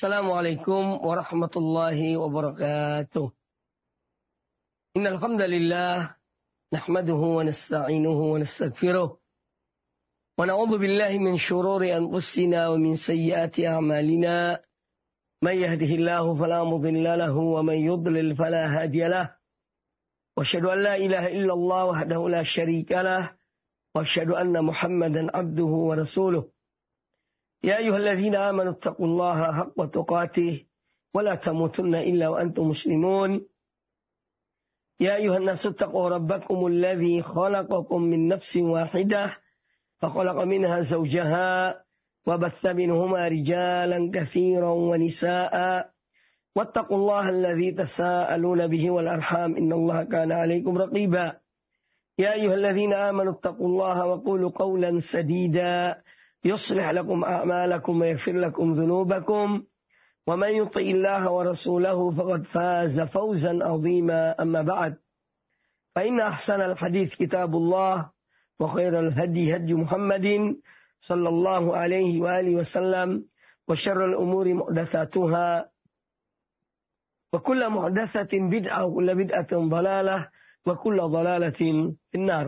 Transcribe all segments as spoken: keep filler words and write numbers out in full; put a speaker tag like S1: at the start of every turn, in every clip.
S1: Assalamualaikum warahmatullahi wabarakatuh. Innal hamdalillah nahmaduhu wa nasta'inuhu wa nastaghfiruh wa na'udzu billahi min shururi anfusina wa min sayyiati a'malina. May yahdihillahu fala mudilla lahu wa may yudlil fala hadiya lahu. Wa asyhadu an la ilaha illallah wahdahu la syarika lah wa asyhadu anna Muhammadan abduhu wa rasuluh. يا أيها الذين آمنوا اتقوا الله حق تقاته ولا تموتن إلا وأنتم مسلمون يا أيها الناس اتقوا ربكم الذي خلقكم من نفس واحدة فخلق منها زوجها وبث منهما رجالا كثيرا ونساء واتقوا الله الذي تساءلون به والأرحام إن الله كان عليكم رقيبا يا أيها الذين آمنوا اتقوا الله وقولوا قولا سديدا يصلح لكم أعمالكم ويغفر لكم ذنوبكم ومن يطع الله ورسوله فقد فاز فوزا عظيما أما بعد فإن أحسن الحديث كتاب الله وخير الهدي هدي محمد صلى الله عليه وآله وسلم وشر الأمور محدثاتها وكل محدثة بدعة وكل بدعة ضلالة وكل ضلالة في النار.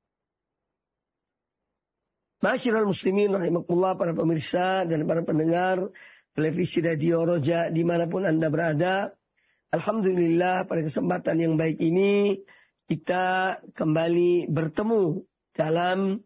S1: Masyiral muslimin rahimakumullah, para pemirsa dan para pendengar televisi radio Roja dimanapun Anda berada. Alhamdulillah pada kesempatan yang baik ini kita kembali bertemu dalam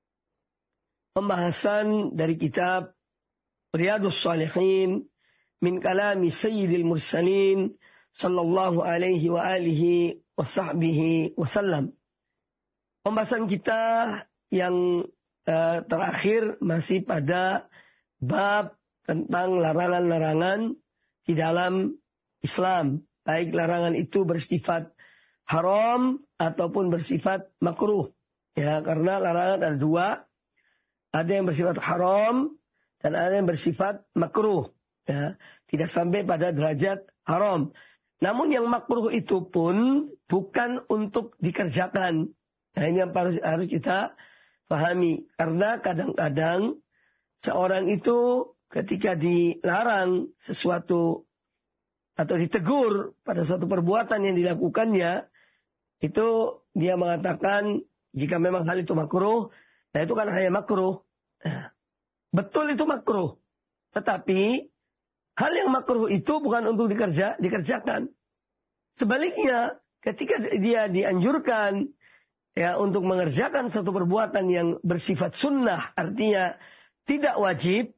S1: pembahasan dari kitab Riyadhus Shalihin min kalami Sayyidil Mursalin sallallahu alaihi wa alihi wa sahbihi wasallam. Pembahasan kita yang Uh, terakhir masih pada bab tentang larangan-larangan di dalam Islam. Baik larangan itu bersifat haram ataupun bersifat makruh. Ya, karena larangan ada dua. Ada yang bersifat haram dan ada yang bersifat makruh. Ya, tidak sampai pada derajat haram. Namun yang makruh itu pun bukan untuk dikerjakan. Nah, ini yang harus, harus kita pahami, karena kadang-kadang seorang itu ketika dilarang sesuatu atau ditegur pada suatu perbuatan yang dilakukannya, itu dia mengatakan jika memang hal itu makruh, nah itu kan hanya makruh. Nah, betul itu makruh, tetapi hal yang makruh itu bukan untuk dikerja, dikerjakan. Sebaliknya, ketika dia dianjurkan ya untuk mengerjakan satu perbuatan yang bersifat sunnah, artinya tidak wajib,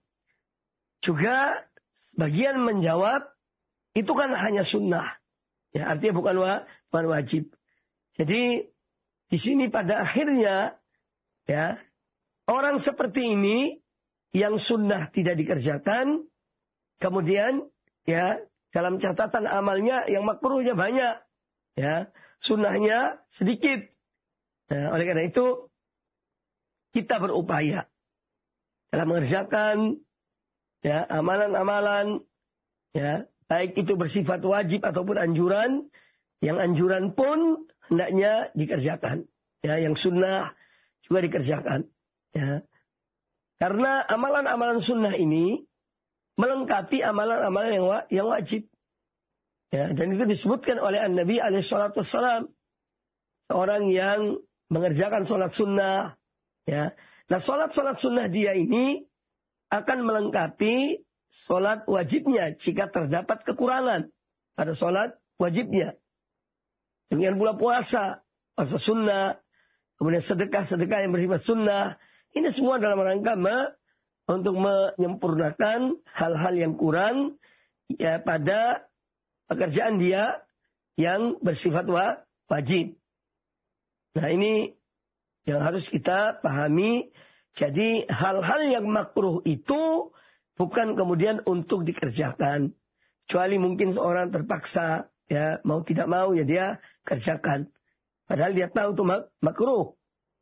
S1: juga sebagian menjawab itu kan hanya sunnah, ya artinya bukan, wa, bukan wajib. Jadi di sini pada akhirnya ya orang seperti ini yang sunnah tidak dikerjakan, kemudian ya dalam catatan amalnya yang makruhnya banyak, ya sunnahnya sedikit. Nah, oleh karena itu kita berupaya dalam mengerjakan ya amalan-amalan ya baik itu bersifat wajib ataupun anjuran. Yang anjuran pun hendaknya dikerjakan, ya yang sunnah juga dikerjakan, ya karena amalan-amalan sunnah ini melengkapi amalan-amalan yang, wa, yang wajib, ya dan itu disebutkan oleh An-Nabi alaihi salatu wassalam, seorang yang mengerjakan sholat sunnah, ya. Nah, sholat-sholat sunnah dia ini akan melengkapi sholat wajibnya jika terdapat kekurangan pada sholat wajibnya. Demikian pula puasa, puasa sunnah, kemudian sedekah-sedekah yang bersifat sunnah. Ini semua dalam rangka me, untuk menyempurnakan hal-hal yang kurang ya pada pekerjaan dia yang bersifat wa, wajib. Nah ini yang harus kita pahami. Jadi hal-hal yang makruh itu bukan kemudian untuk dikerjakan. Kecuali mungkin seorang terpaksa, ya mau tidak mau ya dia kerjakan. Padahal dia tahu itu mak- makruh.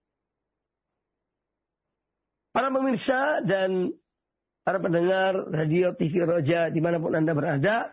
S1: Para pemirsa dan para pendengar radio T V Roja dimanapun Anda berada,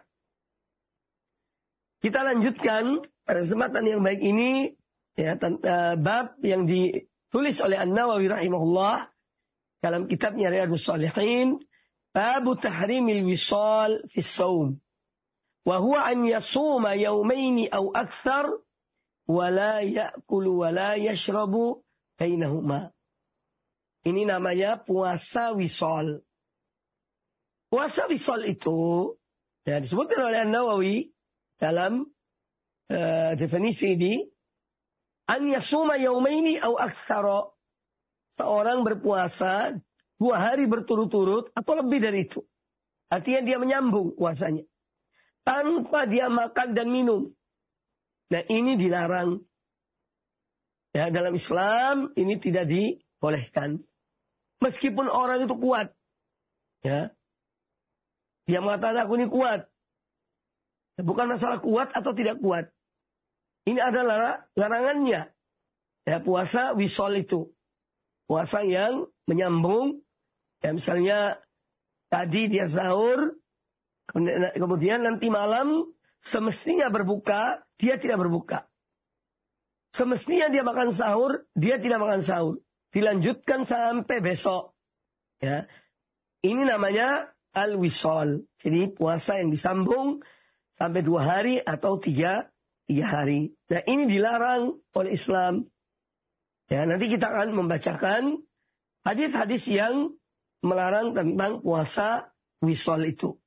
S1: kita lanjutkan pada kesempatan yang baik ini. Ya, uh, bab yang ditulis oleh An-Nawawi rahimahullah dalam kitabnya Riyadhus Shalihin Babu tahrimil wisal fi shaum. Wa huwa an yasuma yawmaini aw akthar wa la ya'kulu wa la yashrabu bainahuma. Ini namanya puasa wisal. Puasa wisal itu ya disebutkan oleh An-Nawawi dalam uh, definisi ini, an yasuma yaumaini au aktsara. Seorang berpuasa dua hari berturut-turut atau lebih dari itu. Artinya dia menyambung puasanya. Tanpa dia makan dan minum. Nah ini dilarang. Ya, dalam Islam ini tidak dibolehkan. Meskipun orang itu kuat. Ya. Dia mengatakan aku ini kuat. Bukan masalah kuat atau tidak kuat. Ini adalah larangannya. Ya, puasa wisol itu. Puasa yang menyambung. Ya, misalnya tadi dia sahur. Kemudian nanti malam semestinya berbuka. Dia tidak berbuka. Semestinya dia makan sahur. Dia tidak makan sahur. Dilanjutkan sampai besok. Ya. Ini namanya al-wisol. Jadi puasa yang disambung sampai dua hari atau tiga, tiga hari. Nah ini dilarang oleh Islam. Ya, nanti kita akan membacakan hadis-hadis yang melarang tentang puasa wisol itu.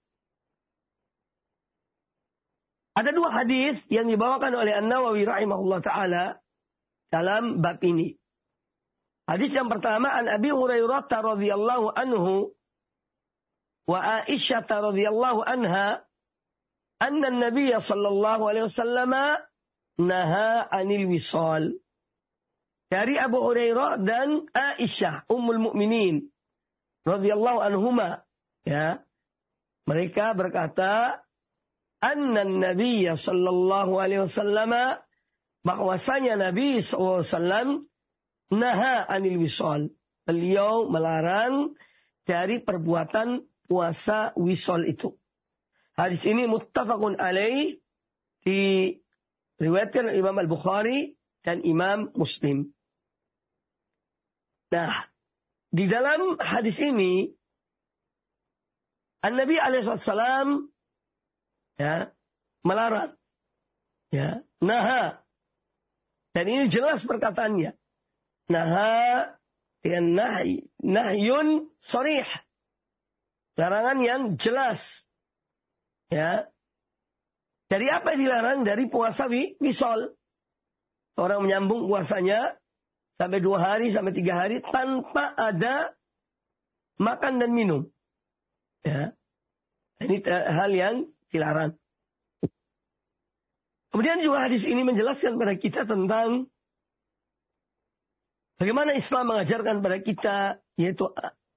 S1: Ada dua hadis yang dibawakan oleh An-Nawawi rahimahullah ta'ala dalam bab ini. Hadis yang pertama, an Abi Hurairah radhiyallahu anhu wa Aisyah radhiyallahu anha anna an-nabiy sallallahu alaihi wasallam naha 'anil wisal. Dari Abu Hurairah dan Aisyah ummul mukminin radhiyallahu anhuma, ya. Mereka berkata, anna an-nabiy sallallahu alaihi wasallam, bahwasanya Nabi sallallahu alaihi wasallam naha 'anil wisal. Beliau melarang dari perbuatan puasa wisal itu. Hadis ini muttafaqun alaih, diriwayatkan Imam Al-Bukhari dan Imam Muslim. Nah, di dalam hadis ini An-Nabi alaihi wasallam ya melarang, ya, naha. Dan ini jelas perkataannya. Naha dengan nahy, nahyun sharih. Larangan yang jelas. Ya. Dari apa yang dilarang? Dari puasa wisol. Orang menyambung puasanya sampai dua hari, sampai tiga hari tanpa ada makan dan minum. Ya. Ini hal yang dilarang. Kemudian juga hadis ini menjelaskan kepada kita tentang bagaimana Islam mengajarkan kepada kita, yaitu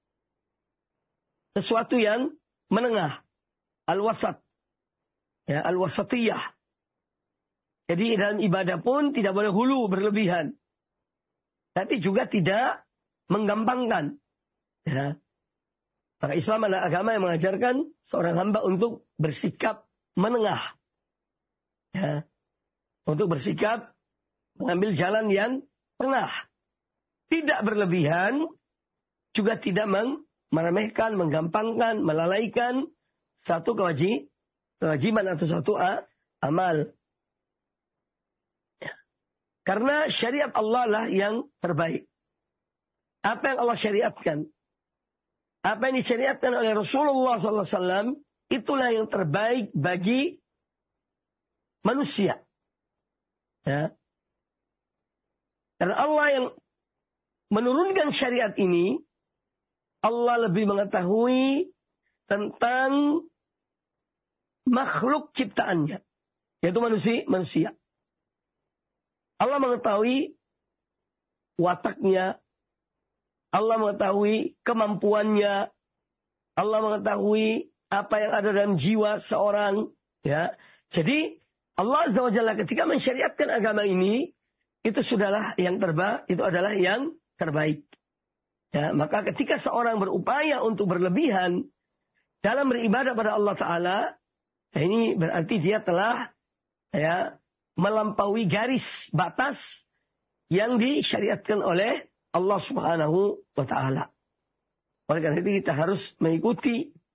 S1: sesuatu yang menengah. Al-wasat. Ya, al-wasatiyah. Jadi dalam ibadah pun tidak boleh hulu berlebihan. Tapi juga tidak menggampangkan. Ya. Maka Islam adalah agama yang mengajarkan seorang hamba untuk bersikap menengah. Ya. Untuk bersikap mengambil jalan yang tengah. Tidak berlebihan. Juga tidak meng meremehkan, menggampangkan, melalaikan satu kewajib, kewajiban atau suatu amal. Ya. Karena syariat Allah lah yang terbaik. Apa yang Allah syariatkan, apa yang disyariatkan oleh Rasulullah sallallahu alaihi wasallam, itulah yang terbaik bagi manusia. Ya. Karena Allah yang menurunkan syariat ini, Allah lebih mengetahui tentang makhluk ciptaannya, yaitu manusia. manusia. Allah mengetahui wataknya, Allah mengetahui kemampuannya, Allah mengetahui apa yang ada dalam jiwa seorang. Ya, jadi Allah Azza wa Jalla ketika mensyariatkan agama ini, itu sudahlah yang terbaik, itu adalah yang terbaik. Ya, maka ketika seorang berupaya untuk berlebihan dalam beribadah pada Allah Ta'ala, ya ini berarti dia telah ya, melampaui garis batas yang disyariatkan oleh Allah Subhanahu wa Ta'ala. Oleh karena itu kita harus mengikuti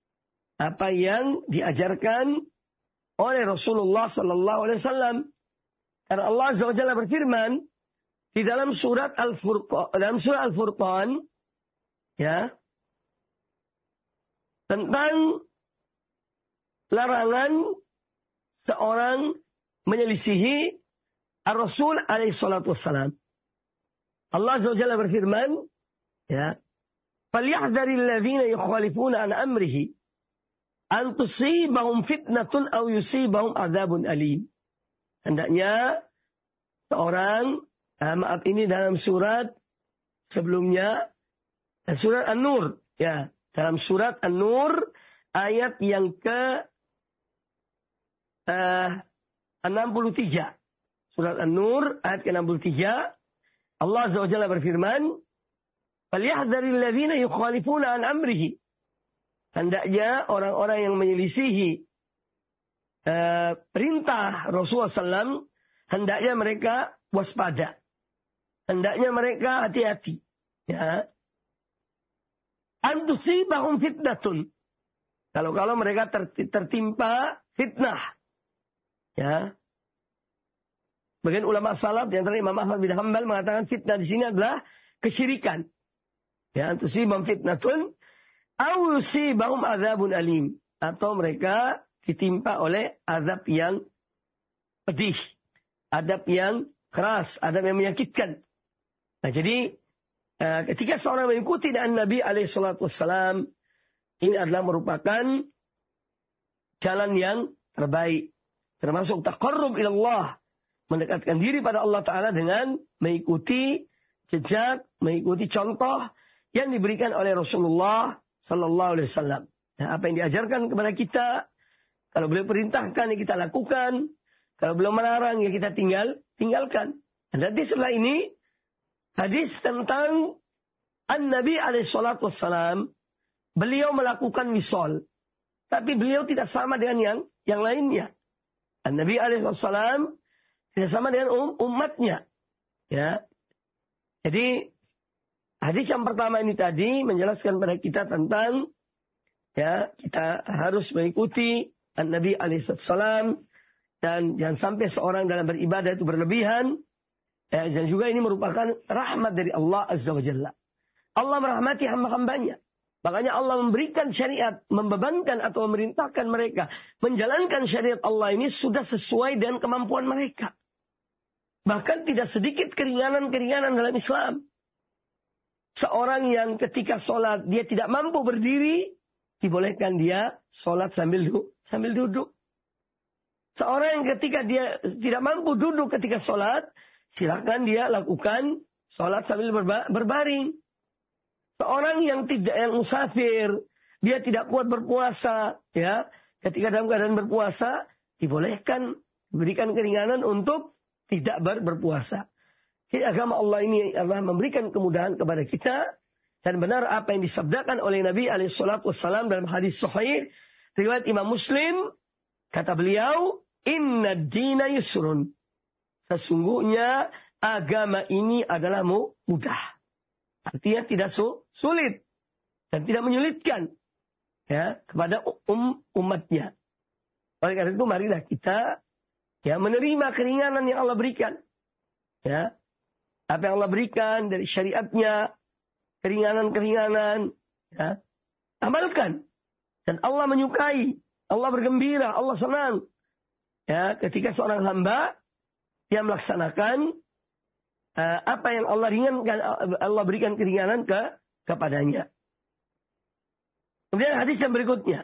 S1: apa yang diajarkan oleh Rasulullah sallallahu alaihi wasallam. Karena Allah Azza wa Jalla berfirman di dalam surat Al-Furqan, dalam surat Al-Furqan, ya, tentang larangan seorang menyelisihi Ar-Rasul alaihi salatu wassalam. Allah Azza wa Jalla berfirman, ya, "Falyahdharil ladzina yukhalifuna an amrihi an tusibahum fitnatun aw yusibahum adzabun alim." Hendaknya seorang, ah, maaf ini dalam surat sebelumnya, surat An-Nur, ya, dalam surat An-Nur ayat yang ke uh, enam puluh tiga. Surat An-Nur ayat ke enam puluh tiga. Allah Azza wa Jalla berfirman, "Falyahdharil ladzina yukhalifuna an amrihi." Hendaknya orang-orang yang menyelisihi uh, perintah Rasulullah sallallahu alaihi wasallam, hendaknya mereka waspada. Hendaknya mereka hati-hati. Ya. Antusibahum fitnatun. Kalau-kalau mereka tertimpa fitnah. Ya. Bagian ulama salaf di antara Imam Ahmad bin Hanbal mengatakan fitnah di sini adalah kesyirikan. Ya, antusibahum fitnatun aw yusibahum adzabun alim, atau mereka ditimpa oleh azab yang pedih, azab yang keras, azab yang menyakitkan. Nah, jadi uh, ketika seorang mengikuti dengan Nabi alaihi salatu wassalam, ini adalah merupakan jalan yang terbaik, termasuk taqarrub ila Allah, mendekatkan diri pada Allah Ta'ala dengan mengikuti jejak, mengikuti contoh yang diberikan oleh Rasulullah Sallallahu Alaihi Wasallam. Nah, apa yang diajarkan kepada kita, kalau beliau perintahkan ya kita lakukan, kalau beliau melarang ya kita tinggal tinggalkan. Dan nanti setelah ini hadis tentang An-Nabi Alaihi Salatu Wassalam, beliau melakukan wisol, tapi beliau tidak sama dengan yang yang lainnya. An-Nabi Alaihi Salatu Wassalam tidak sama dengan um, umatnya. Ya. Jadi hadis yang pertama ini tadi menjelaskan pada kita tentang ya kita harus mengikuti An-Nabi alaihi salam dan jangan sampai seorang dalam beribadah itu berlebihan. Ya, dan juga ini merupakan rahmat dari Allah Azza wa Jalla. Allah merahmati hamba-hambanya. Makanya Allah memberikan syariat, membebankan atau memerintahkan mereka menjalankan syariat Allah ini sudah sesuai dengan kemampuan mereka. Bahkan tidak sedikit keringanan-keringanan dalam Islam. Seorang yang ketika sholat dia tidak mampu berdiri, dibolehkan dia sholat sambil duduk. Sambil duduk. Seorang yang ketika dia tidak mampu duduk ketika sholat, silakan dia lakukan sholat sambil berba- berbaring. Seorang yang tidak yang musafir, dia tidak kuat berpuasa, ya, ketika dalam keadaan berpuasa, dibolehkan diberikan keringanan untuk tidak ber- berpuasa. Jadi agama Allah ini adalah memberikan kemudahan kepada kita. Dan benar apa yang disabdakan oleh Nabi alaihi salatu wassalam dalam hadis sahih riwayat Imam Muslim. Kata beliau, "Inna dina yusrun." Sesungguhnya agama ini adalah mudah. Artinya tidak sulit. Dan tidak menyulitkan. Ya, kepada um, umatnya. Oleh karena itu marilah kita ya menerima keringanan yang Allah berikan. Ya. Apa yang Allah berikan dari syariatnya, keringanan-keringanan, ya. Amalkan. Dan Allah menyukai, Allah bergembira, Allah senang. Ya, ketika seorang hamba dia melaksanakan uh, apa yang Allah ringankan, Allah berikan keringanan ke kepadanya. Kemudian hadis yang berikutnya.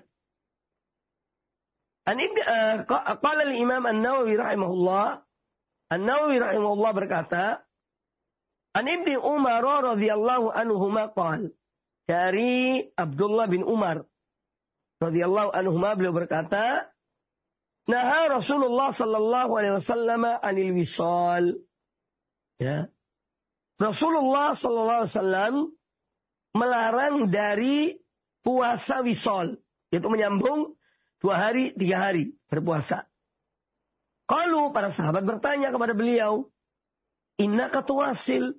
S1: An ibn uh, qala al-Imam An-Nawawi rahimahullah, An-Nawawi rahimahullah berkata, An Ibni Umar radhiyallahu anhuma qala, dari Abdullah bin Umar radhiyallahu anhuma beliau berkata, naha Rasulullah sallallahu alaihi wasallam anil wisal. Ya. Rasulullah sallallahu alaihi wasallam melarang dari puasa wisal, yaitu menyambung dua hari, tiga hari berpuasa. Kalau para sahabat bertanya kepada beliau, innaka tuwasil.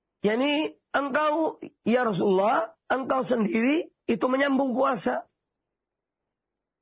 S1: Yani engkau, ya Rasulullah, engkau sendiri itu menyambung puasa.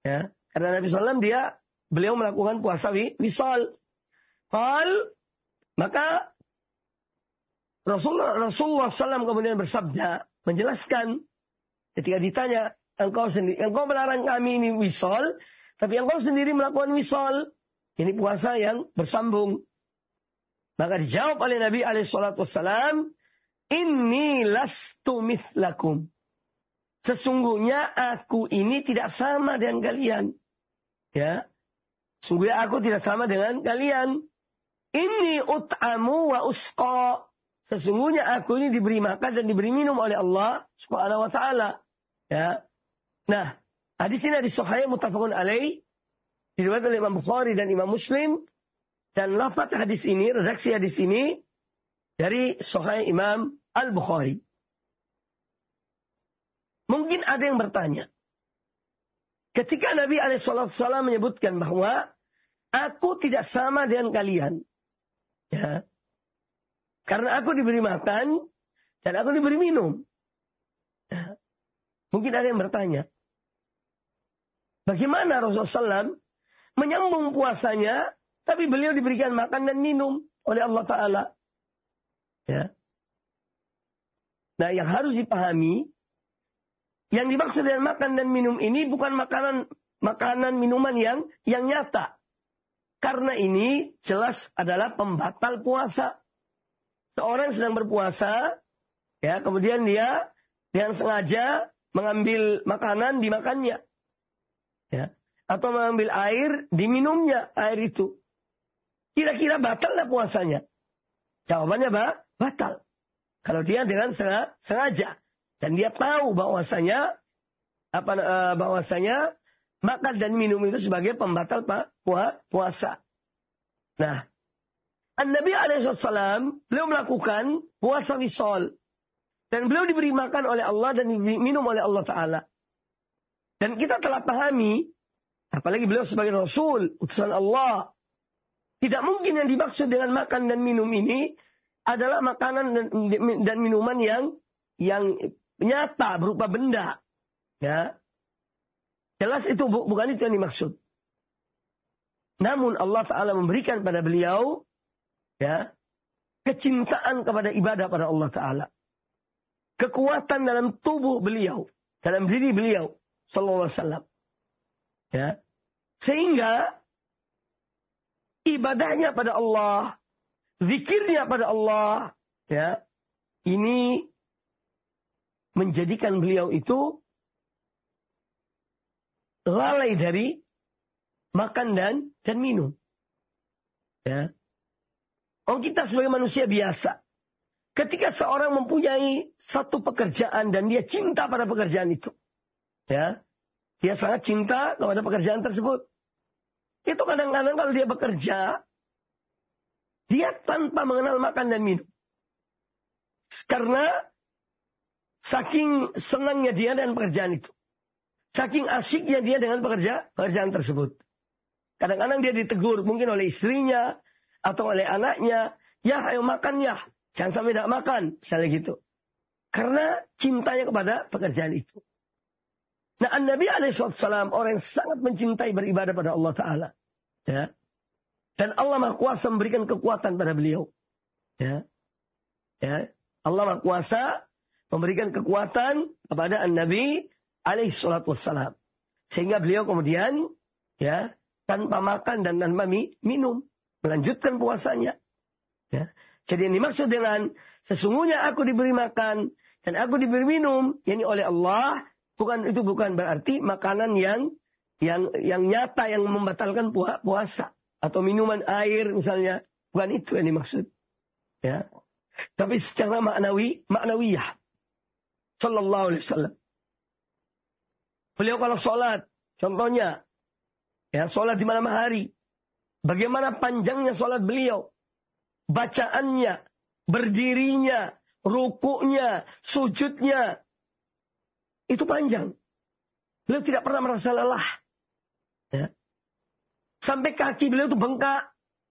S1: Ya, karena Nabi sallallahu alaihi wasallam dia beliau melakukan puasa wisal. Qal, maka Rasulullah, Rasulullah sallallahu alaihi wasallam kemudian bersabda, menjelaskan ketika ditanya, engkau sendiri, engkau melarang kami ini wisal, tapi engkau sendiri melakukan wisal. Ini puasa yang bersambung. Maka dijawab oleh Nabi alaihi salatu wassalam, inni lastu mithlakum. Sesungguhnya aku ini tidak sama dengan kalian. Ya. Sungguhnya aku tidak sama dengan kalian. Inni ut'amu wa usqa. Sesungguhnya aku ini diberi makan dan diberi minum oleh Allah Subhanahu wa taala. Ya. Nah, hadis ini hadis sahih muttafaqun alaih, diriwayatkan oleh Imam Bukhari dan Imam Muslim, dan lafaz hadis ini, redaksi hadis ini dari sahih Imam Al-Bukhari. Mungkin ada yang bertanya, ketika Nabi alaihi wasallam menyebutkan bahwa aku tidak sama dengan kalian, ya, karena aku diberi makan dan aku diberi minum. Ya. Mungkin ada yang bertanya, bagaimana Rasulullah shallallahu alaihi wasallam menyambung puasanya, tapi beliau diberikan makan dan minum oleh Allah Ta'ala. Ya. Nah, yang harus dipahami, yang dimaksud dengan makan dan minum ini bukan makanan makanan minuman yang yang nyata. Karena ini jelas adalah pembatal puasa. Seorang sedang berpuasa, ya, kemudian dia dengan sengaja mengambil makanan dimakannya. Ya, atau mengambil air diminumnya air itu. Kira-kira batal lah puasanya? Jawabannya apa? Batal. Kalau dia dengan sengaja. Dan dia tahu bahwasanya apa bahwasanya makan dan minum itu sebagai pembatal puasa. Nah, An-Nabi alaihi wasallam beliau melakukan puasa wisal, dan beliau diberi makan oleh Allah dan diminum oleh Allah Ta'ala. Dan kita telah pahami, apalagi beliau sebagai Rasul, utusan Allah, tidak mungkin yang dimaksud dengan makan dan minum ini adalah makanan dan, dan minuman yang yang nyata berupa benda. Ya. Jelas itu bukan itu yang dimaksud. Namun Allah Ta'ala memberikan pada beliau, ya, kecintaan kepada ibadah pada Allah Ta'ala. Kekuatan dalam tubuh beliau, dalam diri beliau sallallahu alaihi wasallam. Ya. Sehingga ibadahnya pada Allah, zikirnya pada Allah, ya, ini menjadikan beliau itu lalai dari makan dan dan minum. Ya. Oh, kita sebagai manusia biasa, ketika seorang mempunyai satu pekerjaan dan dia cinta pada pekerjaan itu, ya, dia sangat cinta kepada pekerjaan tersebut. Itu kadang-kadang kalau dia bekerja, dia tanpa mengenal makan dan minum. Karena saking senangnya dia dengan pekerjaan itu. Saking asyiknya dia dengan pekerja, pekerjaan tersebut. Kadang-kadang dia ditegur mungkin oleh istrinya atau oleh anaknya. Ya, ayo makan ya. Jangan sampai tidak makan. Misalnya gitu. Karena cintanya kepada pekerjaan itu. Nah, An-Nabi alaihi wasallam orang yang sangat mencintai beribadah pada Allah Ta'ala. Ya. Dan Allah Maha Kuasa memberikan kekuatan pada beliau. Ya. Ya. Allah Maha Kuasa memberikan kekuatan kepada An-Nabi alaihi salatu wassalam. Sehingga beliau kemudian, ya, tanpa makan dan tanpa minum, melanjutkan puasanya. Ya. Jadi yang dimaksud dengan sesungguhnya aku diberi makan dan aku diberi minum, yakni oleh Allah, bukan itu bukan berarti makanan yang yang yang nyata yang membatalkan puasa atau minuman air misalnya, bukan itu yang dimaksud. Ya. Tapi secara maknawi, maknawiyah. Sallallahu alaihi wasallam. Beliau kalau sholat, contohnya, ya, sholat di malam hari, bagaimana panjangnya sholat beliau, bacaannya, berdirinya, rukuknya, sujudnya, itu panjang. Beliau tidak pernah merasa lelah. Ya. Sampai kaki beliau itu bengkak,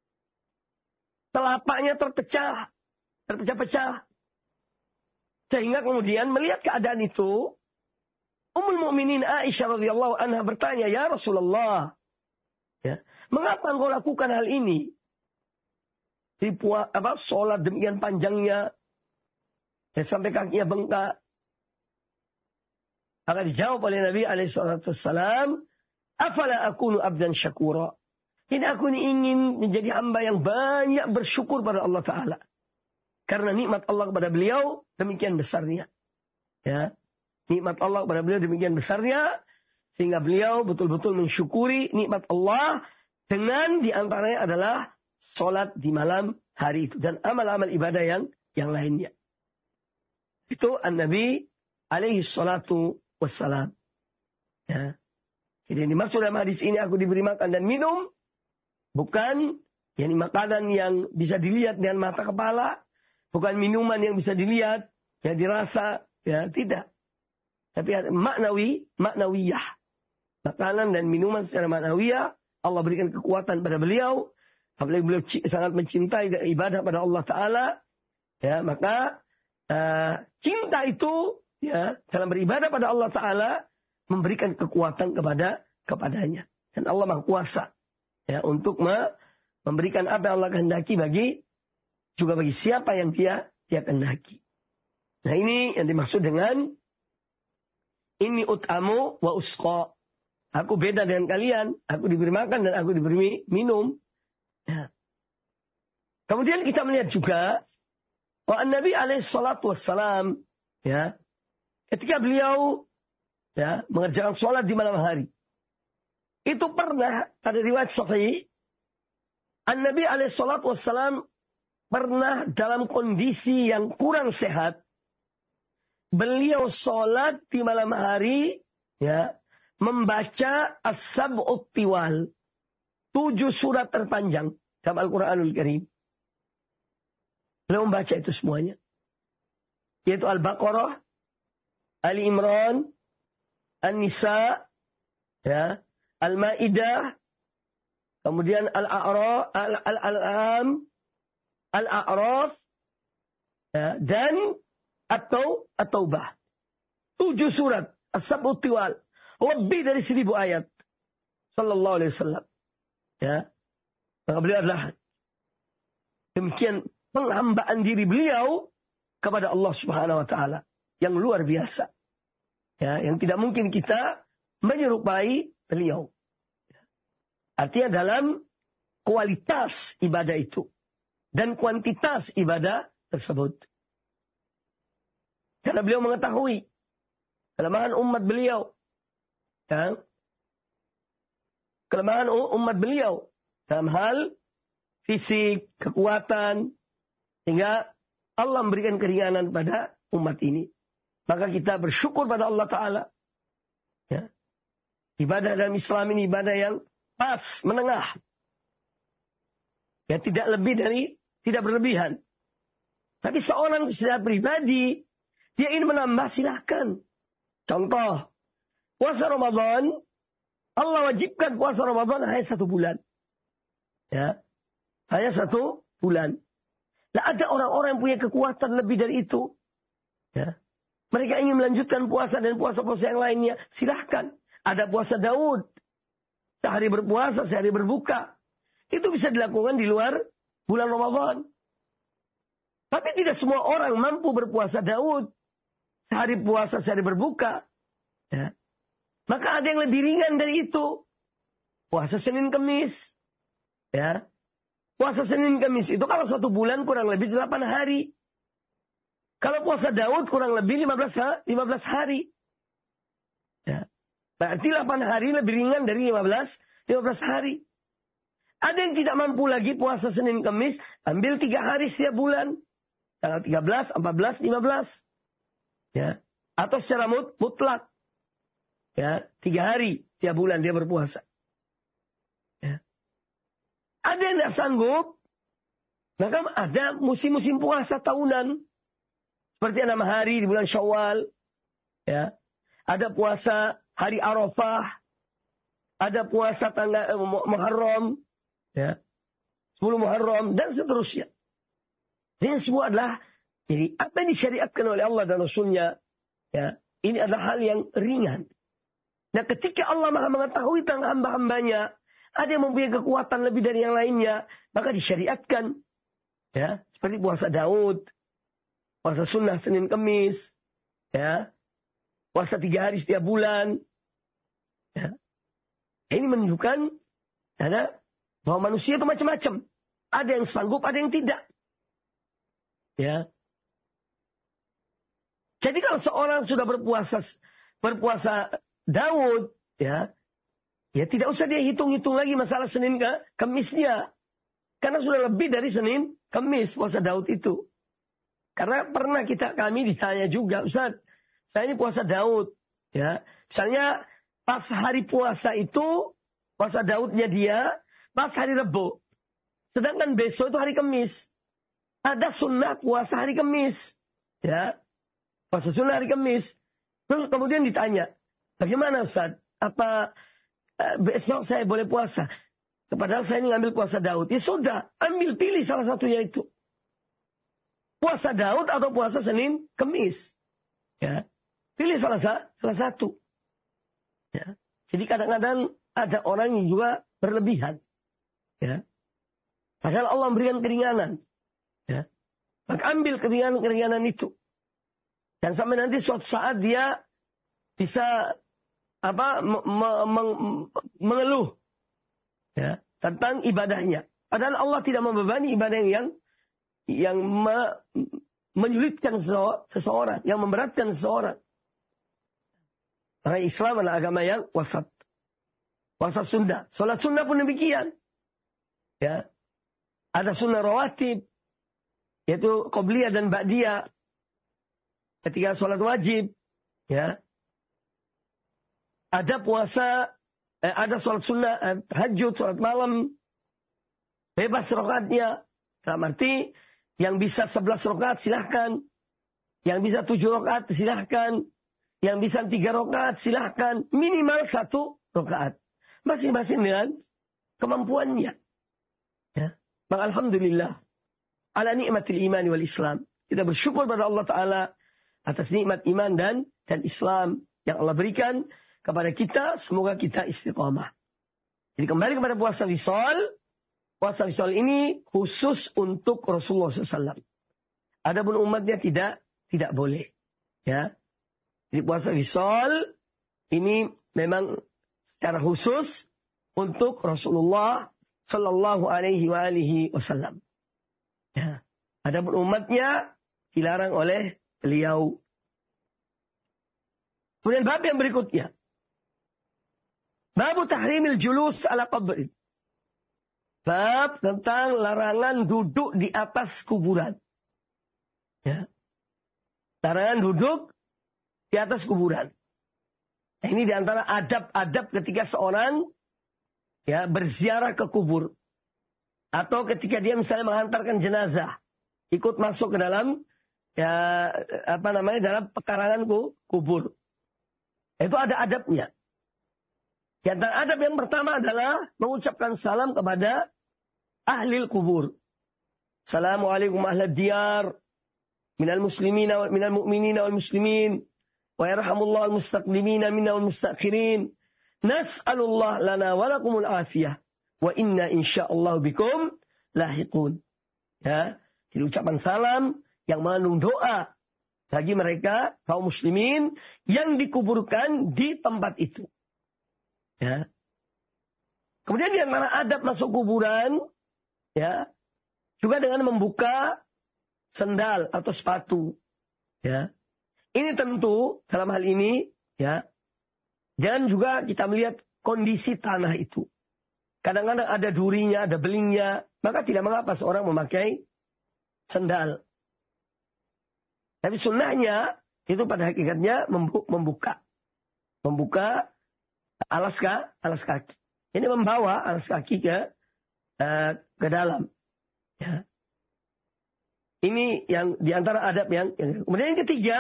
S1: telapaknya terpecah, terpecah-pecah. Sehingga kemudian melihat keadaan itu, Ummul Mukminin Aisyah radhiyallahu anha bertanya, "Ya Rasulullah, ya, mengapa engkau lakukan hal ini? Di puas, apa, sholat demikian panjangnya, ya, sampai kakinya bengkak." Maka dijawab oleh Nabi alaihi salatu wassalam, "Afala akunu abdan syakura?" Ini aku ini ingin menjadi hamba yang banyak bersyukur pada Allah Ta'ala. Karena nikmat Allah kepada beliau demikian besarnya. Ya, nikmat Allah kepada beliau demikian besarnya. Sehingga beliau betul-betul mensyukuri nikmat Allah. Dengan diantaranya adalah sholat di malam hari itu. Dan amal-amal ibadah yang, yang lainnya. Itu an-Nabi alaihi salatu wassalam. Ya. Jadi ini dimaksud dalam hadis ini aku diberi makan dan minum. Bukan yakni makanan yang bisa dilihat dengan mata kepala, bukan minuman yang bisa dilihat, yang dirasa, ya tidak. Tapi maknawi, maknawiyah. Makanan dan minuman secara maknawiyah, Allah berikan kekuatan pada beliau, apalagi beliau sangat mencintai dan ibadah pada Allah Ta'ala, ya, maka uh, cinta itu, ya, dalam beribadah pada Allah Ta'ala, memberikan kekuatan kepada kepadanya. Dan Allah Maha Kuasa. Ya, untuk memberikan apa yang Allah kehendaki bagi juga bagi siapa yang dia dia kehendaki. Nah, ini yang dimaksud dengan ini ut'amu wa usqa. Aku beda dengan kalian, aku diberi makan dan aku diberi minum. Ya. Kemudian kita melihat juga bahwa Nabi alaihi salatu wassalam, ya, ketika beliau, ya, mengerjakan sholat di malam hari. Itu pernah, pada riwayat sahih, An-Nabi alaihi salatu wassalam pernah dalam kondisi yang kurang sehat. Beliau sholat di malam hari, ya, membaca as-sab'ut tiwal. Tujuh surat terpanjang dalam Al-Quranul Karim. Beliau membaca itu semuanya. Yaitu Al-Baqarah, Ali Imran, An-Nisa, ya, Al-Ma'idah, kemudian Al-A'raf, Al-An'am, Al-A'raf, ya, dan At-Taubah. Tujuh surat, As-Sab'ut Tiwal. Lebih dari seribu ayat. Sallallahu alaihi wasallam. Ya. Maka beliau adalah demikian penghambaan diri beliau kepada Allah Subhanahu wa Ta'ala. Yang luar biasa. Ya, yang tidak mungkin kita menyerupai beliau. Artinya dalam kualitas ibadah itu. Dan kuantitas ibadah tersebut. Karena beliau mengetahui kelemahan umat beliau. Ya. Kelemahan umat beliau. Dalam hal fisik, kekuatan. Sehingga Allah memberikan keringanan pada umat ini. Maka kita bersyukur pada Allah Ta'ala. Ya. Ibadah dalam Islam ini ibadah yang pas, menengah. Ya, tidak lebih dari, tidak berlebihan. Tapi seorang secara pribadi, dia ingin menambah, silahkan. Contoh, puasa Ramadan, Allah wajibkan puasa Ramadan hanya satu bulan. Ya, hanya satu bulan. Nah, ada orang-orang yang punya kekuatan lebih dari itu. Ya. Mereka ingin melanjutkan puasa dan puasa-puasa yang lainnya, silahkan. Ada puasa Daud. Sehari berpuasa, sehari berbuka. Itu bisa dilakukan di luar bulan Ramadan. Tapi tidak semua orang mampu berpuasa Daud. Sehari puasa, sehari berbuka. Ya. Maka ada yang lebih ringan dari itu. Puasa Senin Kemis. Ya. Puasa Senin Kemis itu kalau satu bulan kurang lebih delapan hari. Kalau puasa Daud kurang lebih lima belas hari. Ya. Berarti delapan hari lebih ringan dari lima belas hari. Ada yang tidak mampu lagi puasa Senin Kemis, ambil tiga hari setiap bulan. Tanggal tiga belas, empat belas, lima belas. Ya. Atau secara mutlak. Ya. Tiga hari tiap bulan dia berpuasa. Ya. Ada yang tidak sanggup. Maka ada musim-musim puasa tahunan. Seperti enam hari di bulan Syawal. Ya. Ada puasa hari Arafah. Ada puasa tanggal eh, Muharram. Ya. sepuluh Muharram. Dan seterusnya. Ini semua adalah. Jadi apa yang disyariatkan oleh Allah dan Rasulnya. Ya. ini adalah hal yang ringan. Nah ketika Allah maha mengetahui tentang hamba-hambanya, ada yang mempunyai kekuatan lebih dari yang lainnya, maka disyariatkan. Ya, seperti puasa Daud, puasa sunnah Senin Kemis, ya, puasa tiga hari setiap bulan. Ya. Ini menunjukkan ada bahwa manusia itu macam-macam. Ada yang sanggup, ada yang tidak. Ya. Jadi kalau seorang sudah berpuasa berpuasa Daud, ya, ya tidak usah dia hitung-hitung lagi masalah Senin ke Kemisnya. Karena sudah lebih dari Senin Kemis puasa Daud itu. Karena pernah kita kami ditanya juga, Ustaz, saya ini puasa Daud, ya. Misalnya pas hari puasa itu puasa Daudnya dia pas hari Rebo. Sedangkan besok itu hari Kemis. Ada sunnah puasa hari Kemis, ya. Puasa sunnah hari Kemis. Terus kemudian ditanya, bagaimana Ustaz? Apa uh, besok saya boleh puasa? Padahal saya ini ngambil puasa Daud. Ya sudah, ambil pilih salah satunya itu. Puasa Daud atau puasa Senin Kemis. Ya. Pilih salah, salah satu. Ya. Jadi kadang-kadang ada orang yang juga berlebihan. Ya. Padahal Allah memberikan keringanan. Ya. Maka ambil keringanan-keringanan itu. Dan sampai nanti suatu saat dia bisa apa me- me- me- mengeluh. Ya, tentang ibadahnya. Padahal Allah tidak membebani ibadah yang yang me, menyulitkan seseorang, yang memberatkan seseorang. Karena Islam adalah agama yang wasat. Wasat sunnah. Salat sunnah pun demikian. Ya. Ada sunnah rawatib, yaitu qobliyah dan ba'diyah. Ketika salat wajib, ya. Ada puasa, Eh, ada sholat sunnah, eh, tahajud, sholat malam. Bebas rakaatnya. Dalam arti, yang bisa sebelas rakaat silahkan. Yang bisa tujuh rakaat silahkan. Yang bisa tiga rakaat silahkan. Minimal satu rakaat. Masing-masing dengan kemampuannya. Ya. Maka Alhamdulillah. Ala ni'matil iman wal Islam. Kita bersyukur pada Allah Ta'ala atas nikmat iman dan dan Islam yang Allah berikan kepada kita, semoga kita istiqamah. Jadi kembali kepada puasa Wisol. Puasa Wisol ini khusus untuk Rasulullah shallallahu alaihi wasallam. Adapun umatnya tidak, tidak boleh. Ya. Jadi puasa Wisol ini memang secara khusus untuk Rasulullah Sallallahu Alaihi wa alihi Wasallam. Ya. Adapun umatnya dilarang oleh beliau. Kemudian bab yang berikutnya. Bab tahrimil julus ala qabri. Bab tentang larangan duduk di atas kuburan. Ya. Larangan duduk di atas kuburan. Nah, ini diantara adab-adab ketika seorang ya berziarah ke kubur. Atau ketika dia misalnya menghantarkan jenazah. Ikut masuk ke dalam ya apa namanya dalam pekarangan kubur. Itu ada adabnya. Di antara adab yang pertama adalah mengucapkan salam kepada ahli kubur. Assalamualaikum ahli diyar. Minal muslimina, minal mu'minina wal muslimin. Wa yarhamullah al mustaqdimina minna wal mustakhirin. Nas'alullah lana walakumul afiyah. Wa inna insya'allah bikum lahiqun. Ya. Jadi ucapan salam yang mengandung doa bagi mereka kaum muslimin yang dikuburkan di tempat itu. Ya. Kemudian di antara adab masuk kuburan, ya, juga dengan membuka sendal atau sepatu, ya. Ini tentu dalam hal ini, ya, jangan juga kita melihat kondisi tanah itu. Kadang-kadang ada durinya, ada belingnya, maka tidak mengapa seorang memakai sendal. Tapi sunnahnya itu pada hakikatnya membuka, membuka alas, alas kaki. Ini membawa alas kaki ke uh, ke dalam. Ya. Ini yang diantara adab yang, yang. Kemudian yang ketiga,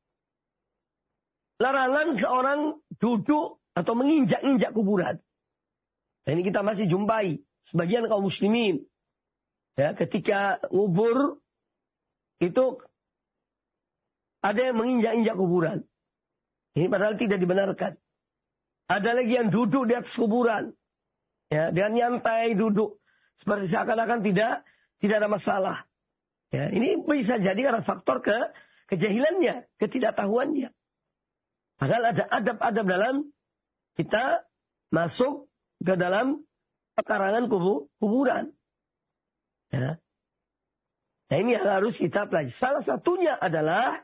S1: larangan seorang duduk atau menginjak-injak kuburan. Nah, ini kita masih jumpai sebagian kaum muslimin. Ya, ketika ngubur itu ada yang menginjak-injak kuburan. Ini padahal tidak dibenarkan. Ada lagi yang duduk di atas kuburan. Ya, dengan nyantai duduk. Seperti seakan-akan tidak tidak ada masalah. Ya, ini bisa jadi karena faktor ke kejahilannya, ketidaktahuannya. Padahal ada adab-adab dalam kita masuk ke dalam pekarangan kubu, kuburan. Ya. Nah ini yang harus kita pelajari. Salah satunya adalah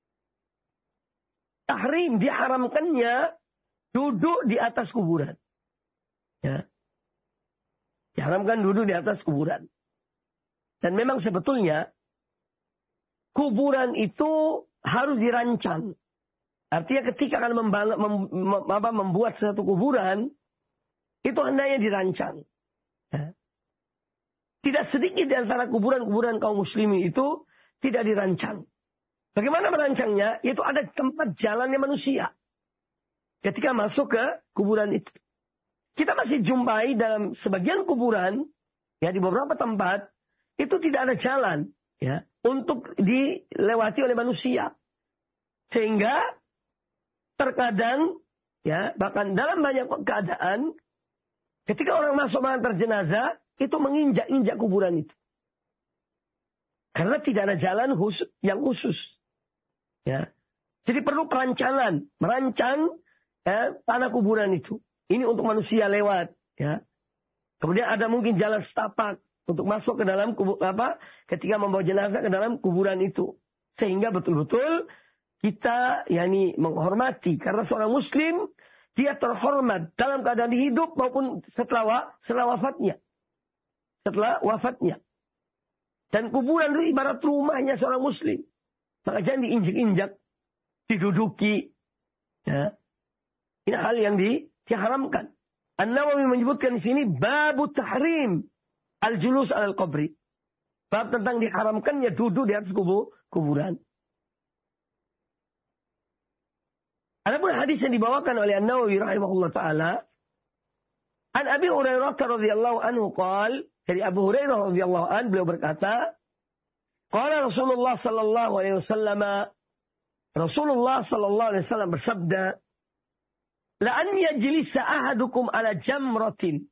S1: tahrim, diharamkannya duduk di atas kuburan. Ya. Diharamkan duduk di atas kuburan. Dan memang sebetulnya kuburan itu harus dirancang. Artinya ketika akan membangun, mem, mem, apa, membuat satu kuburan, itu hendaknya dirancang. Ya. Tidak sedikit di antara kuburan-kuburan kaum muslimin itu tidak dirancang. Bagaimana merancangnya? Itu ada tempat jalannya manusia. Ketika masuk ke kuburan itu. Kita masih jumpai dalam sebagian kuburan, ya di beberapa tempat, itu tidak ada jalan ya untuk dilewati oleh manusia. Sehingga terkadang, ya bahkan dalam banyak keadaan, ketika orang masuk mengantar jenazah, itu menginjak-injak kuburan itu. Karena tidak ada jalan khusus, yang khusus. Ya. Jadi perlu perancangan, merancang ya, tanah kuburan itu. Ini untuk manusia lewat. Ya. Kemudian ada mungkin jalan setapak untuk masuk ke dalam kubur, apa? Ketika membawa jenazah ke dalam kuburan itu. Sehingga betul-betul kita yakni menghormati. Karena seorang muslim, dia terhormat dalam keadaan hidup maupun setelah, setelah wafatnya. Setelah wafatnya. Dan kuburan itu ibarat rumahnya seorang muslim. Maka jangan diinjak-injak, diduduki. Ya. Ini hal yang di, diharamkan. An-Nawawi menyebutkan di sini babu tahrim al-julus al-qabri. Bab tentang diharamkannya duduk di atas kubur, kuburan. Adapun hadis yang dibawakan oleh An-Nawawi rahimahullah taala, an Abi Hurairah radhiyallahu anhu qala, dari Abu Hurairah radhiyallahu anhu beliau berkata, qala Rasulullah sallallahu alaihi wasallam, Rasulullah sallallahu alaihi wasallam bersabda, la an yajlisa ahadukum ala jamratin.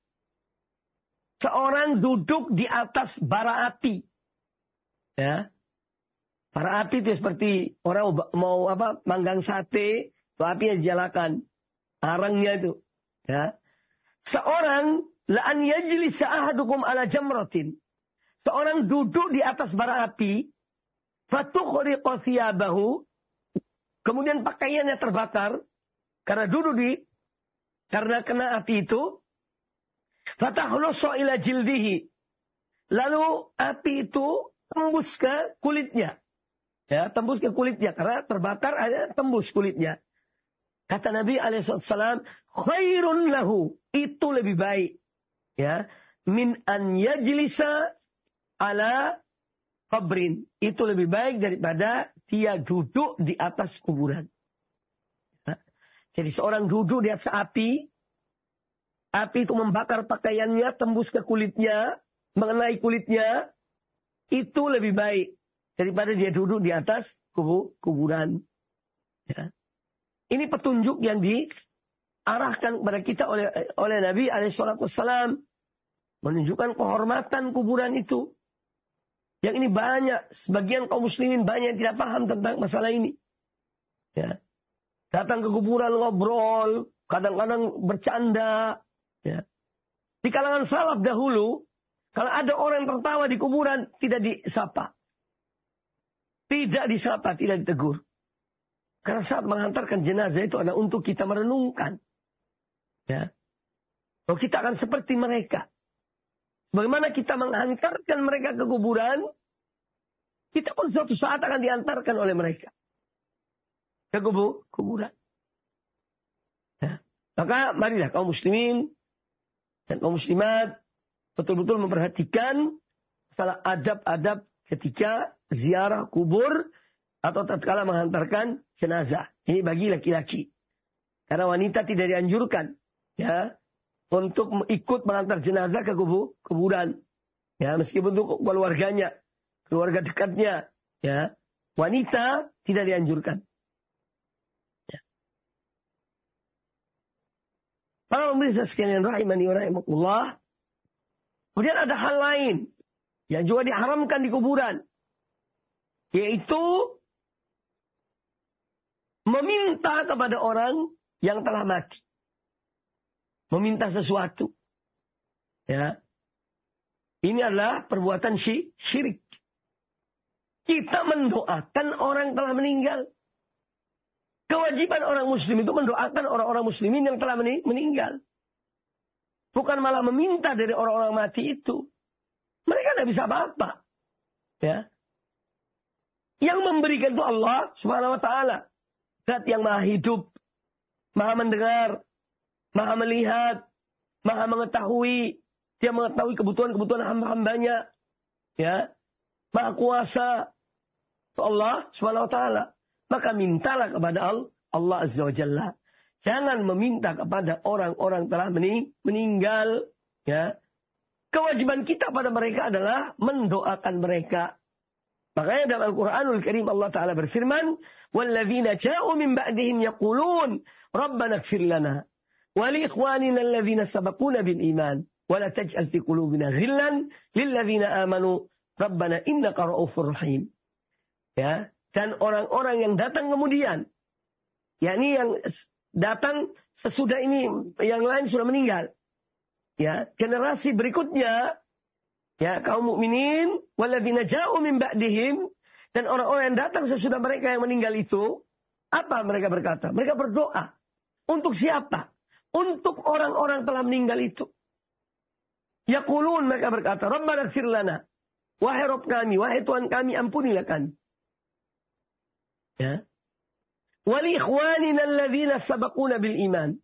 S1: Seorang duduk di atas bara api. Ya. Bara api itu seperti orang mau apa manggang sate, itu apinya dijalakan. Arangnya itu. Ya. Seorang la an yajlisa ahadukum ala jamratin. Seorang duduk di atas bara api, fatukhriqa thiyabahu, kemudian pakaiannya terbakar karena duduk di karena kena api itu, fatahlusa ila jildihi. Lalu api itu tembus ke kulitnya. Ya, tembus ke kulitnya karena terbakar ada tembus kulitnya. Kata Nabi alaihi wasallam, khairun lahu, itu lebih baik. Ya, min an yajlisa ala qabrin, itu lebih baik daripada dia duduk di atas kuburan. Ya. Jadi seorang duduk di atas api, api itu membakar pakaiannya, tembus ke kulitnya, mengenai kulitnya, itu lebih baik daripada dia duduk di atas kubur, kuburan. Ya. Ini petunjuk yang diarahkan kepada kita oleh oleh Nabi alaihi wasallam, menunjukkan kehormatan kuburan itu. Yang ini banyak, sebagian kaum muslimin banyak yang tidak paham tentang masalah ini. Ya. Datang ke kuburan ngobrol, kadang-kadang bercanda. Ya. Di kalangan salaf dahulu, kalau ada orang yang tertawa di kuburan, tidak disapa. Tidak disapa, tidak ditegur. Karena saat menghantarkan jenazah itu adalah untuk kita merenungkan. Ya. Bahwa kita akan seperti mereka. Bagaimana kita menghantarkan mereka ke kuburan, kita pun suatu saat akan diantarkan oleh mereka ke kubur, kuburan. Ya. Maka marilah kaum muslimin dan kaum muslimat betul-betul memperhatikan masalah adab-adab ketika ziarah kubur atau tatkala menghantarkan jenazah. Ini bagi laki-laki. Karena wanita tidak dianjurkan ya untuk ikut mengantar jenazah ke kubur, kuburan. Ya, meskipun untuk keluarganya, keluarga dekatnya, ya. Wanita tidak dianjurkan. Ya. Para pemirsa sekalian rahimani wa rahimakumullah. Kemudian ada hal lain yang juga diharamkan di kuburan. Yaitu meminta kepada orang yang telah mati. Meminta sesuatu. Ya. Ini adalah perbuatan syirik. Kita mendoakan orang telah meninggal. Kewajiban orang muslim itu mendoakan orang-orang muslimin yang telah meninggal. Bukan malah meminta dari orang-orang mati itu. Mereka tidak bisa apa-apa. Ya. Yang memberikan itu Allah subhanahu wa ta'ala. Zat yang maha hidup. Maha mendengar. Maha melihat. Maha mengetahui. Dia mengetahui kebutuhan-kebutuhan hamba-hambanya. Ya. Maha kuasa. Itu Allah subhanahu wa ta'ala. Maka mintalah kepada Allah Azza wa Jalla. Jangan meminta kepada orang-orang telah meninggal. Ya. Kewajiban kita pada mereka adalah mendoakan mereka. Makanya dalam Al-Quranul Karim Allah Ta'ala berfirman. وَالَّذِينَ جَاءُوا مِنْ بَعْدِهِمْ يَقُولُونَ رَبَّنَا اغْفِرْ لَنَا وَلِإِخْوَانِنَا الَّذِينَ سَبَقُونَا بِالْإِيمَانِ وَلَا تَجْعَلْ فِي قُلُوبِنَا غِلًّا لِلَّذِينَ آمَنُوا رَبَّنَا إِنَّكَ رَءُوفٌ رَحِيمٌ. Ya. Dan orang-orang yang datang kemudian. Yakni yang datang sesudah ini. Yang lain sudah meninggal. Ya. Generasi berikutnya. Ya. Kaum mukminin. Walladzina ja'u min ba'dihim. Dan orang-orang yang datang sesudah mereka yang meninggal itu. Apa mereka berkata? Mereka berdoa. Untuk siapa? Untuk orang-orang telah meninggal itu. Yaqulun, mereka berkata. Rabbana ighfir lana. Wahai Rabb kami. Wahai Tuhan kami. Ampunilah kami. Ya. Wali ikhwanina alladzina sabaquna bil iman.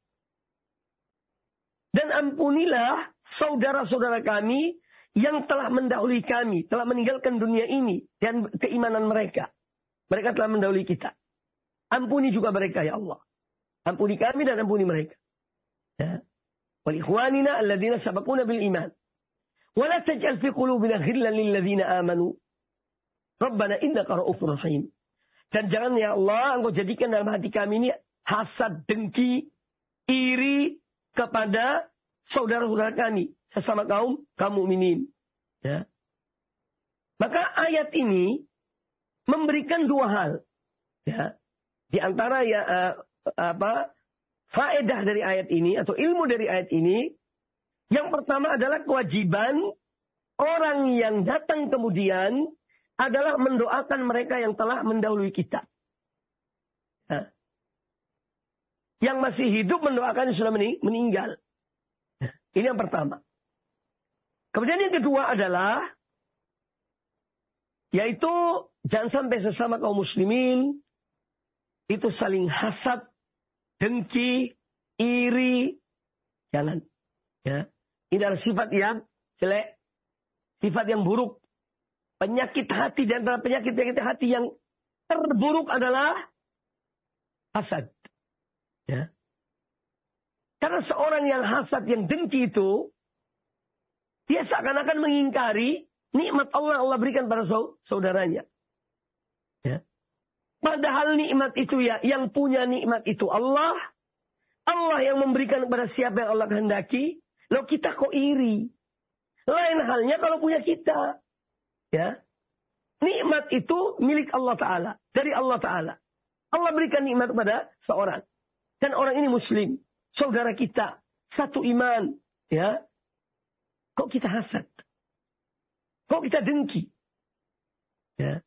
S1: Dan ampunilah saudara-saudara kami yang telah mendahului kami, telah meninggalkan dunia ini dan keimanan mereka. Mereka telah mendahului kita. Ampuni juga mereka ya Allah. Ampuni kami dan ampuni mereka. Ya. Wali ikhwanina alladzina sabaquna bil iman. Wala taj'al fi qulubina ghillan lil ladzina amanu. Rabbana innaka ra'ufur rahim. Dan jangan ya Allah, Engkau jadikan dalam hati kami ini hasad, dengki, iri kepada saudara-saudara kami. Sesama kaum, kaum mukminin. Ya. Maka ayat ini memberikan dua hal. Ya. Di antara ya uh, apa faedah dari ayat ini atau ilmu dari ayat ini. Yang pertama adalah kewajiban orang yang datang kemudian adalah mendoakan mereka yang telah mendahului kita. Nah, yang masih hidup mendoakan yang sudah meninggal. Nah, ini yang pertama. Kemudian yang kedua adalah, yaitu jangan sampai sesama kaum muslimin itu saling hasad, dengki, iri. Jangan. Ya. Ini adalah sifat yang jelek. Sifat yang buruk. Penyakit hati, dan antara penyakit-penyakit hati yang terburuk adalah hasad. Ya. Karena seorang yang hasad, yang dengki itu, dia seakan-akan mengingkari nikmat Allah yang Allah berikan pada saudaranya. Ya. Padahal nikmat itu ya, yang punya nikmat itu Allah. Allah yang memberikan kepada siapa yang Allah kehendaki. Loh kita kok iri? Lain halnya kalau punya kita. Ya, nikmat itu milik Allah Ta'ala. Dari Allah Ta'ala. Allah berikan nikmat kepada seorang. Dan orang ini muslim. Saudara kita. Satu iman. Ya. Kok kita hasad? Kok kita dengki? Ya.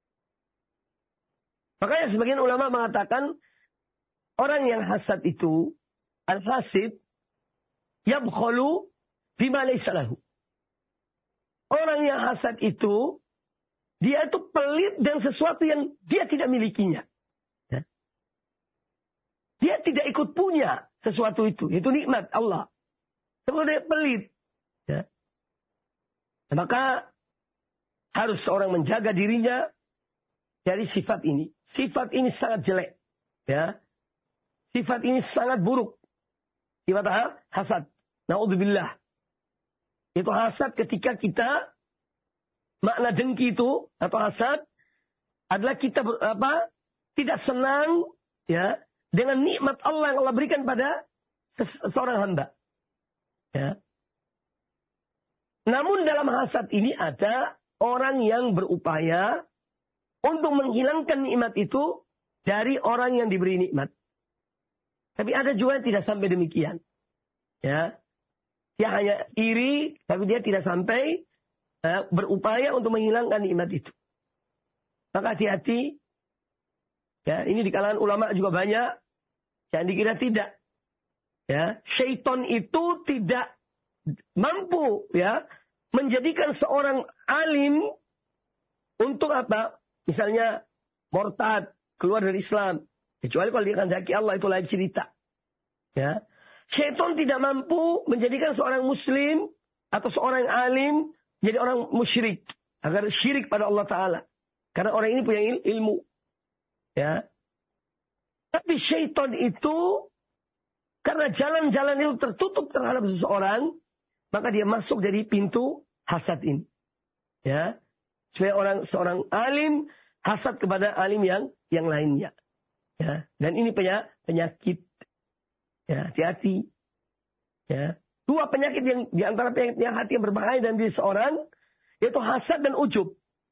S1: Makanya sebagian ulama mengatakan. Orang yang hasad itu. Al-hasid. Yabkhalu bima laysa lahu. Orang yang hasad itu, dia itu pelit dan sesuatu yang dia tidak milikinya. Ya. Dia tidak ikut punya sesuatu itu. Itu nikmat Allah. Kalau dia pelit. Ya. Nah, maka harus seorang menjaga dirinya dari sifat ini. Sifat ini sangat jelek. Ya. Sifat ini sangat buruk. Sifat hasad. Na'udzubillah. Itu hasad ketika kita, makna dengki itu, atau hasad, adalah kita ber, apa, tidak senang ya dengan nikmat Allah yang Allah berikan pada seorang hamba. Ya. Namun dalam hasad ini ada orang yang berupaya untuk menghilangkan nikmat itu dari orang yang diberi nikmat. Tapi ada juga yang tidak sampai demikian. Ya. Dia hanya iri, tapi dia tidak sampai uh, berupaya untuk menghilangkan nikmat itu. Maka hati-hati. Ya, ini di kalangan ulama juga banyak. Jangan dikira tidak. Ya, syaitan itu tidak mampu ya menjadikan seorang alim untuk apa? Misalnya murtad, keluar dari Islam. Kecuali kalau dia kehendaki Allah, itu lain cerita. Ya. Syaitan tidak mampu menjadikan seorang muslim atau seorang alim jadi orang musyrik. Agar syirik pada Allah Ta'ala. Karena orang ini punya il- ilmu. Ya. Tapi syaitan itu, karena jalan-jalan itu tertutup terhadap seseorang, maka dia masuk dari pintu hasad ini. Ya. Supaya orang seorang alim hasad kepada alim yang yang lainnya. Ya. Dan ini penyakit. Ya, hati-hati. Ya. Dua penyakit yang di antara penyakit yang hati yang berbahaya dan diri seorang, yaitu hasad dan ujub.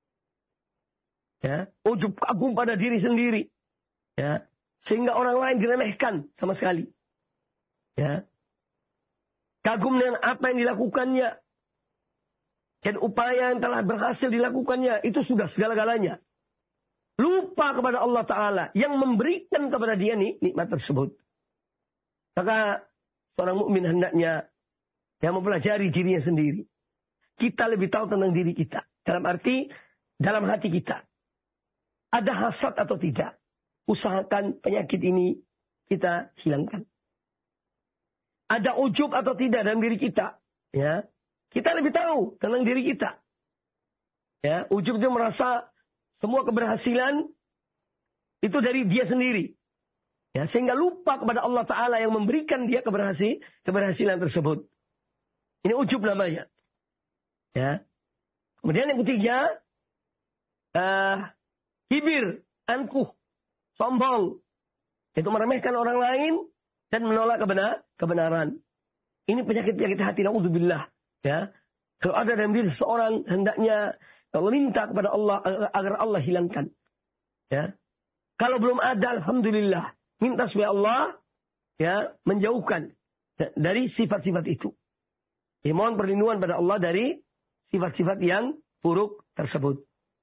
S1: Ya, ujub kagum pada diri sendiri. Ya. Sehingga orang lain diremehkan sama sekali. Ya. Kagum dengan apa yang dilakukannya. Dan upaya yang telah berhasil dilakukannya. Itu sudah segala-galanya. Lupa kepada Allah Ta'ala. Yang memberikan kepada dia nih, nikmat tersebut. Maka seorang mukmin hendaknya yang mempelajari dirinya sendiri. Kita lebih tahu tentang diri kita. Dalam arti, dalam hati kita. Ada hasad atau tidak. Usahakan penyakit ini kita hilangkan. Ada ujub atau tidak dalam diri kita. Ya, kita lebih tahu tentang diri kita. Ya, ujub itu merasa semua keberhasilan itu dari dia sendiri. Ya, sehingga lupa kepada Allah Ta'ala yang memberikan dia keberhasil, keberhasilan tersebut. Ini ujub namanya. Ya. Kemudian yang ketiga, uh, hibir, angkuh, sombong. Itu meremehkan orang lain dan menolak kebenar, kebenaran. Ini penyakit-penyakit hati, na'udzubillah. Ya. Kalau ada dalam diri seseorang, hendaknya kalau minta kepada Allah agar Allah hilangkan. Ya. Kalau belum ada, alhamdulillah. Minta supaya Allah ya menjauhkan dari sifat-sifat itu. Ya, mohon perlindungan pada Allah dari sifat-sifat yang buruk tersebut.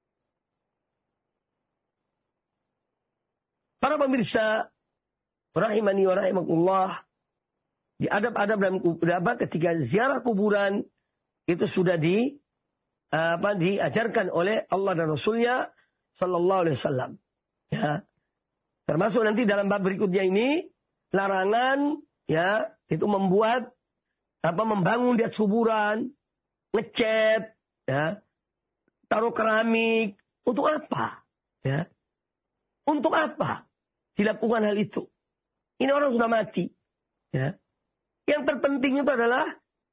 S1: Para pemirsa rahimani wa rahimakumullah, di adab-adab dan adab ketika ziarah kuburan itu sudah di apa diajarkan oleh Allah dan Rasulnya sallallahu alaihi wasallam. Ya. Termasuk nanti dalam bab berikutnya ini larangan ya itu membuat apa membangun di atas kuburan, ngecat, ya, taruh keramik untuk apa? Ya, untuk apa dilakukan hal itu? Ini orang sudah mati. Ya, yang terpenting itu adalah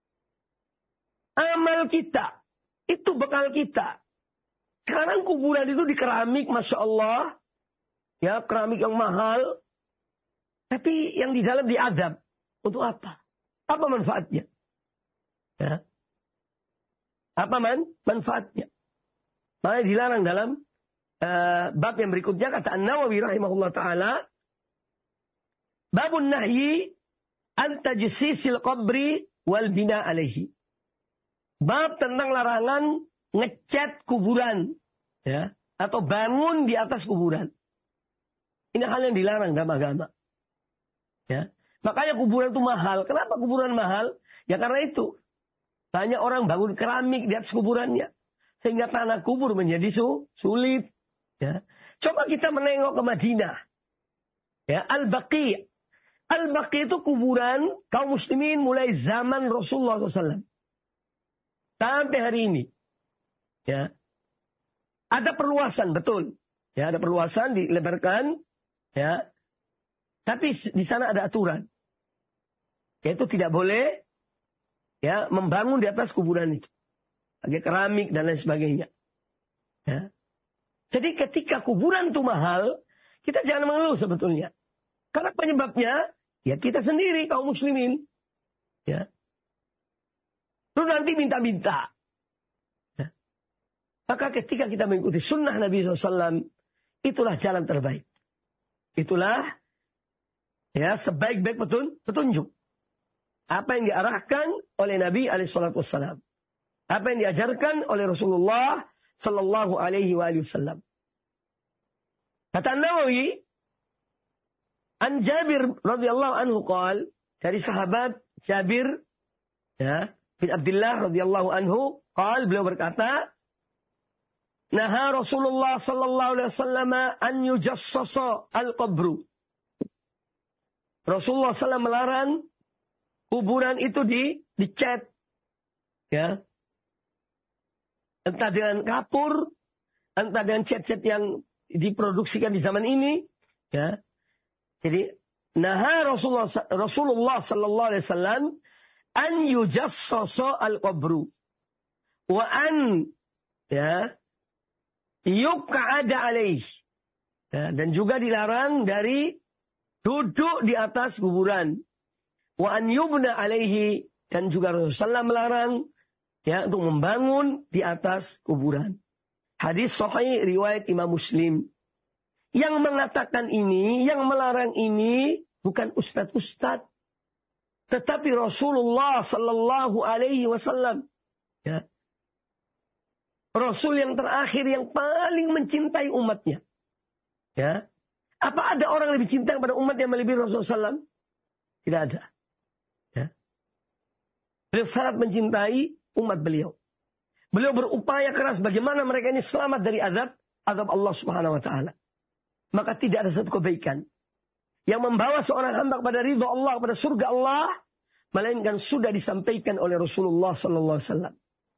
S1: amal kita, itu bekal kita. Sekarang kuburan itu di keramik, masya Allah. Ya, keramik yang mahal. Tapi yang di dalam diadab. Untuk apa? Apa manfaatnya? Ya. Apa man? manfaatnya? Makanya dilarang dalam uh, bab yang berikutnya. Kata An-Nawawi rahimahullah ta'ala. Babun nahyi an tajsisil qabri wal bina alaihi. Bab tentang larangan ngecat kuburan. Ya. Atau bangun di atas kuburan. Ini hal yang dilarang dalam agama. Ya. Makanya kuburan itu mahal. Kenapa kuburan mahal? Ya karena itu. Banyak orang bangun keramik di atas kuburannya. Sehingga tanah kubur menjadi su, sulit. Ya. Coba kita menengok ke Madinah. Ya, Al-Baqi. Al-Baqi itu kuburan kaum muslimin mulai zaman Rasulullah shallallahu alaihi wasallam. Sampai hari ini. Ya. Ada perluasan, betul. Ya, ada perluasan, dilebarkan. Ya, tapi di sana ada aturan, yaitu tidak boleh ya membangun di atas kuburan itu, pakai keramik dan lain sebagainya. Ya. Jadi ketika kuburan itu mahal, kita jangan mengeluh sebetulnya, karena penyebabnya Ya kita sendiri kaum muslimin. Ya. Terus nanti minta-minta. Ya. Maka ketika kita mengikuti sunnah Nabi shallallahu alaihi wasallam, itulah jalan terbaik. Itulah ya sebaik-baik petun, petunjuk. Apa yang diarahkan oleh Nabi alaihi wasallam. Apa yang diajarkan oleh Rasulullah sallallahu alaihi wasallam. Kata Nawawi, An Jabir radhiyallahu anhu qal, dari sahabat Jabir ya, bin Abdullah radhiyallahu anhu qal, beliau berkata, Naha Rasulullah sallallahu alaihi wasallam an yujassasa al-qabru. Rasulullah sallallahu alaihi wasallam melarang kuburan itu di dicat, ya, entah dengan kapur, entah dengan cat-cat yang diproduksikan di zaman ini, ya. Jadi, naha Rasulullah Rasulullah sallallahu alaihi wasallam an yujassasa al-qabru wa an ya yuq'ada alaih. Ya, dan juga dilarang dari duduk di atas kuburan. Wa an yubna alaihi, dan juga Rasulullah melarang ya untuk membangun di atas kuburan. Hadis sahih riwayat Imam Muslim. Yang mengatakan ini, yang melarang ini bukan ustadz-ustadz, tetapi Rasulullah sallallahu alaihi wasallam. Ya. Rasul yang terakhir yang paling mencintai umatnya. Ya. Apa ada orang lebih cinta kepada umat yang melebihi Rasulullah sallallahu alaihi wasallam? Tidak ada. Ya. Beliau sangat mencintai umat beliau. Beliau berupaya keras bagaimana mereka ini selamat dari azab azab Allah Subhanahu wa taala. Maka tidak ada satu kebaikan yang membawa seorang hamba kepada ridha Allah, kepada surga Allah, melainkan sudah disampaikan oleh Rasulullah sallallahu alaihi wasallam.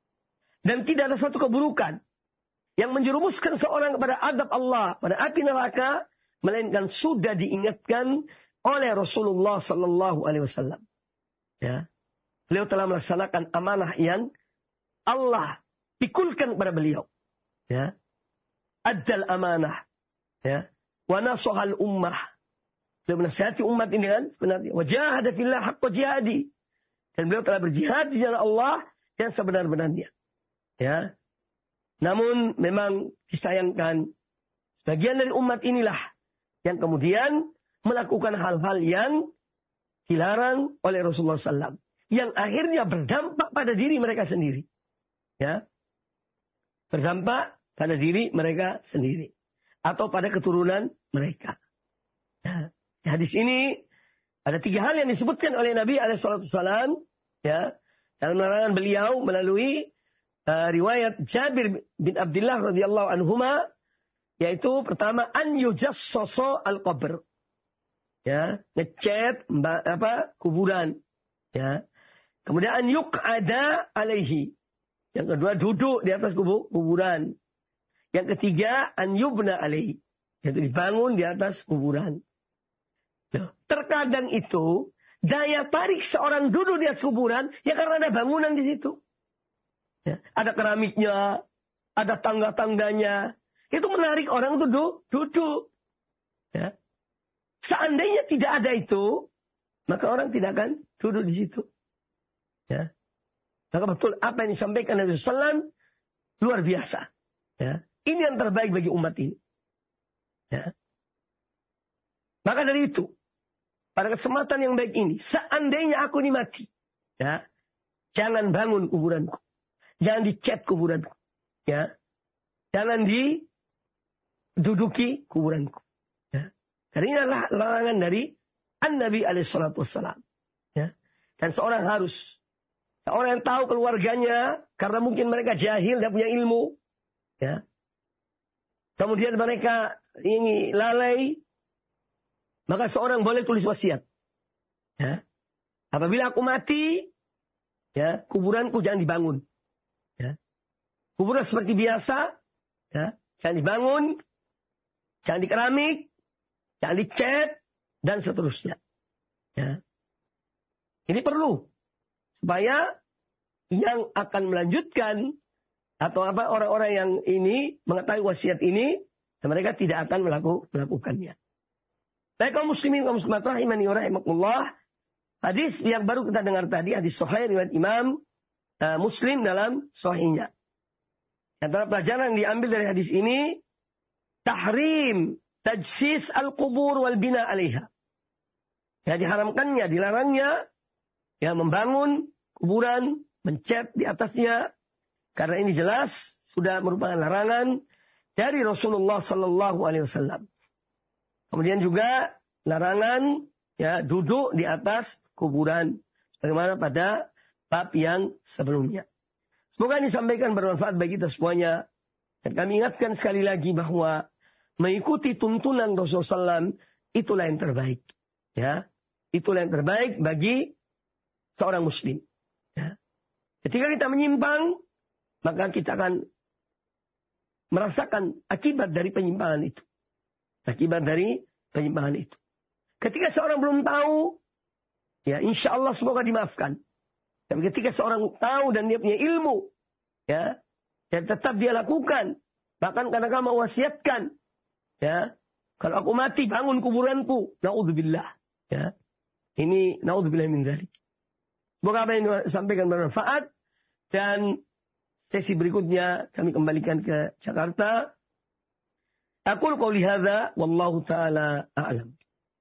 S1: Dan tidak ada satu keburukan yang menjerumuskan seorang kepada azab Allah, pada api neraka, melainkan sudah diingatkan oleh Rasulullah sallallahu alaihi wasallam. Ya. Beliau telah melaksanakan amanah yang Allah pikulkan kepada beliau. Ya. Addal amanah. Ya. Wa nasahal ummah. Beliau menasihati umat ini dengan sebenarnya. Wa jahada fillah haqqa jihadi. Dan beliau telah berjihad di jalan Allah yang sebenar-benarnya. Ya. Namun memang disayangkan sebagian dari umat inilah yang kemudian melakukan hal-hal yang dilarang oleh Rasulullah sallallahu alaihi wasallam. Yang akhirnya berdampak pada diri mereka sendiri. Ya. Berdampak pada diri mereka sendiri. Atau pada keturunan mereka. Ya. Di hadis ini ada tiga hal yang disebutkan oleh Nabi alaihi wasallam. Ya. Dalam larangan beliau melalui uh, riwayat Jabir bin Abdullah radhiyallahu anhuma. Yaitu pertama, an yujassasa al-qabr. Ya. Ngecat apa, kuburan. Ya. Kemudian an yuq'ada alaihi. Yang kedua, duduk di atas kubur, kuburan. Yang ketiga, an yubna alaihi. Yaitu dibangun di atas kuburan. Nah, terkadang itu, daya tarik seorang duduk di atas kuburan, ya karena ada bangunan di situ. Ya, ada keramiknya, ada tangga-tangganya. Itu menarik orang duduk, duduk. Ya. Seandainya tidak ada itu, maka orang tidak akan duduk di situ. Ya. Maka betul apa yang disampaikan Nabi sallallahu alaihi wasallam luar biasa. Ya. Ini yang terbaik bagi umat ini. Ya. Maka dari itu, pada kesempatan yang baik ini, seandainya aku ini mati, ya, jangan bangun kuburanku, jangan dicat kuburanku, ya, jangan diduduki kuburanku. Ya. Karena ini adalah larangan dari An-Nabi alaihi salatu wassalam. Ya. Dan seorang harus, seorang yang tahu keluarganya, karena mungkin mereka jahil dan punya ilmu, ya. Kemudian mereka ini lalai, maka seorang boleh tulis wasiat. Ya. Apabila aku mati, ya, kuburanku jangan dibangun. Ya. Kuburan seperti biasa, ya, jangan dibangun, jangan dikeramik, jangan dicat, dan seterusnya. Ya. Ini perlu supaya yang akan melanjutkan atau apa orang-orang yang ini mengetahui wasiat ini, dan mereka tidak akan melaku, melakukannya. Baik kaum muslimin, kaum muslimat rahimani wa rahimakumullah. Hadis yang baru kita dengar tadi, hadis sahih riwayat Imam uh, Muslim dalam sahihnya. Antara pelajaran yang diambil dari hadis ini, tahrim tajsis al-qubur wal bina alaiha. Ya, diharamkannya, dilarangnya ya membangun kuburan, mencat di atasnya, karena ini jelas sudah merupakan larangan dari Rasulullah sallallahu alaihi wasallam. Kemudian juga larangan ya duduk di atas kuburan bagaimana pada bab yang sebelumnya. Semoga ini disampaikan bermanfaat bagi kita semuanya. Dan kami ingatkan sekali lagi bahwa mengikuti tuntunan Rasulullah sallallahu alaihi wasallam itulah yang terbaik. Ya, itulah yang terbaik bagi seorang muslim. Ya. Ketika kita menyimpang, maka kita akan merasakan akibat dari penyimpangan itu. Akibat dari penyimpangan itu. Ketika seorang belum tahu, ya insya Allah semoga dimaafkan. Tapi ketika seorang tahu dan dia punya ilmu, ya, dan tetap dia lakukan, bahkan kadang-kadang mewasiatkan, ya, kalau aku mati bangun kuburanku, naudzubillah, ya, ini naudzubillah min dzalik. Semoga apa yang disampaikan bermanfaat dan sesi berikutnya kami kembalikan ke Jakarta. Aqul qouli hadza wallahu taala a'lam.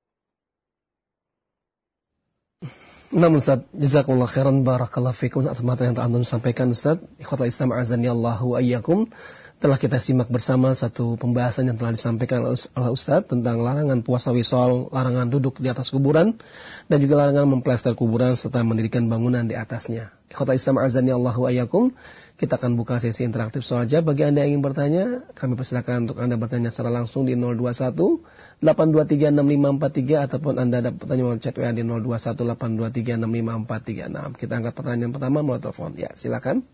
S2: Nah Ustaz, jazakumullah khairan, barakallahu fikum atas materi yang telah Anda sampaikan Ustaz. Ikhwatul Islam azani Allahu ayyakum. Telah kita simak bersama satu pembahasan yang telah disampaikan oleh Ustaz tentang larangan puasa wisol, larangan duduk di atas kuburan, dan juga larangan memplester kuburan serta mendirikan bangunan di atasnya. Ikhwatul Islam azani Allahu ayyakum. Kita akan buka sesi interaktif soal jawab. Bagi Anda yang ingin bertanya, kami persilakan untuk Anda bertanya secara langsung di nol dua satu delapan dua tiga enam lima empat tiga ataupun Anda dapat bertanya melalui chat W A di nol dua satu delapan dua tiga enam lima empat tiga enam. Kita angkat pertanyaan pertama melalui telepon. Ya, silakan.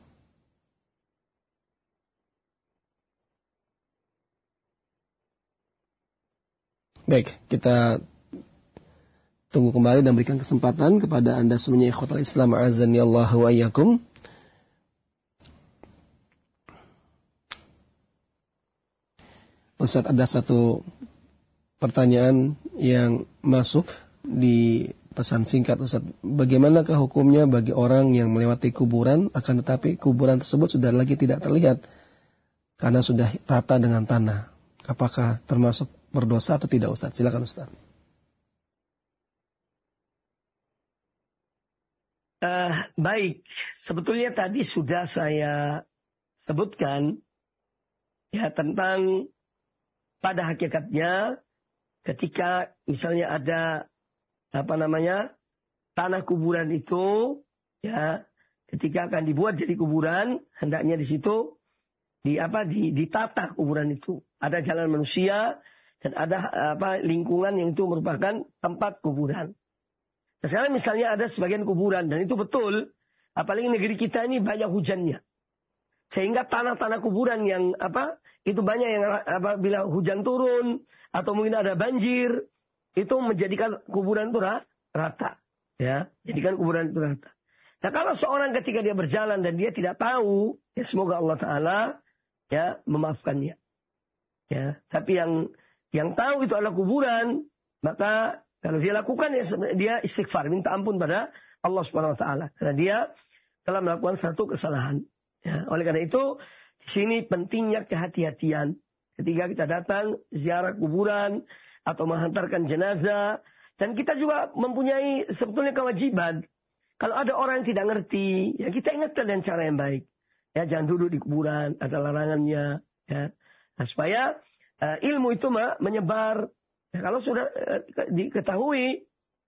S2: Baik, kita tunggu kembali dan berikan kesempatan kepada Anda semuanya ikhwatal Islam azani Allahu wa iyyakum. Ustaz, ada satu pertanyaan yang masuk di pesan singkat Ustaz. Bagaimanakah hukumnya bagi orang yang melewati kuburan akan tetapi kuburan tersebut sudah lagi tidak terlihat karena sudah rata dengan tanah? Apakah termasuk berdosa atau tidak Ustaz? Silakan Ustaz.
S1: Uh, baik, sebetulnya tadi sudah saya sebutkan ya tentang pada hakikatnya ketika misalnya ada apa namanya tanah kuburan itu ya ketika akan dibuat jadi kuburan hendaknya di situ di apa di ditata kuburan itu ada jalan manusia dan ada apa lingkungan yang itu merupakan tempat kuburan. Nah, sekarang misalnya ada sebagian kuburan dan itu betul apalagi negeri kita ini banyak hujannya sehingga tanah-tanah kuburan yang apa itu banyak yang apabila hujan turun atau mungkin ada banjir itu menjadikan kuburan itu rata ya jadikan kuburan itu rata. Nah kalau seorang ketika dia berjalan dan dia tidak tahu ya semoga Allah Taala ya memaafkannya ya tapi yang yang tahu itu adalah kuburan maka kalau dia lakukan ya dia istighfar minta ampun pada Allah Subhanahu Wa Taala karena dia telah melakukan satu kesalahan ya oleh karena itu di sini pentingnya kehati-hatian ketika kita datang ziarah kuburan atau menghantarkan jenazah dan kita juga mempunyai sebetulnya kewajiban kalau ada orang yang tidak ngerti ya kita ingatkan dengan cara yang baik ya jangan duduk di kuburan ada larangannya ya nah, supaya uh, ilmu itu mah menyebar ya, kalau sudah uh, diketahui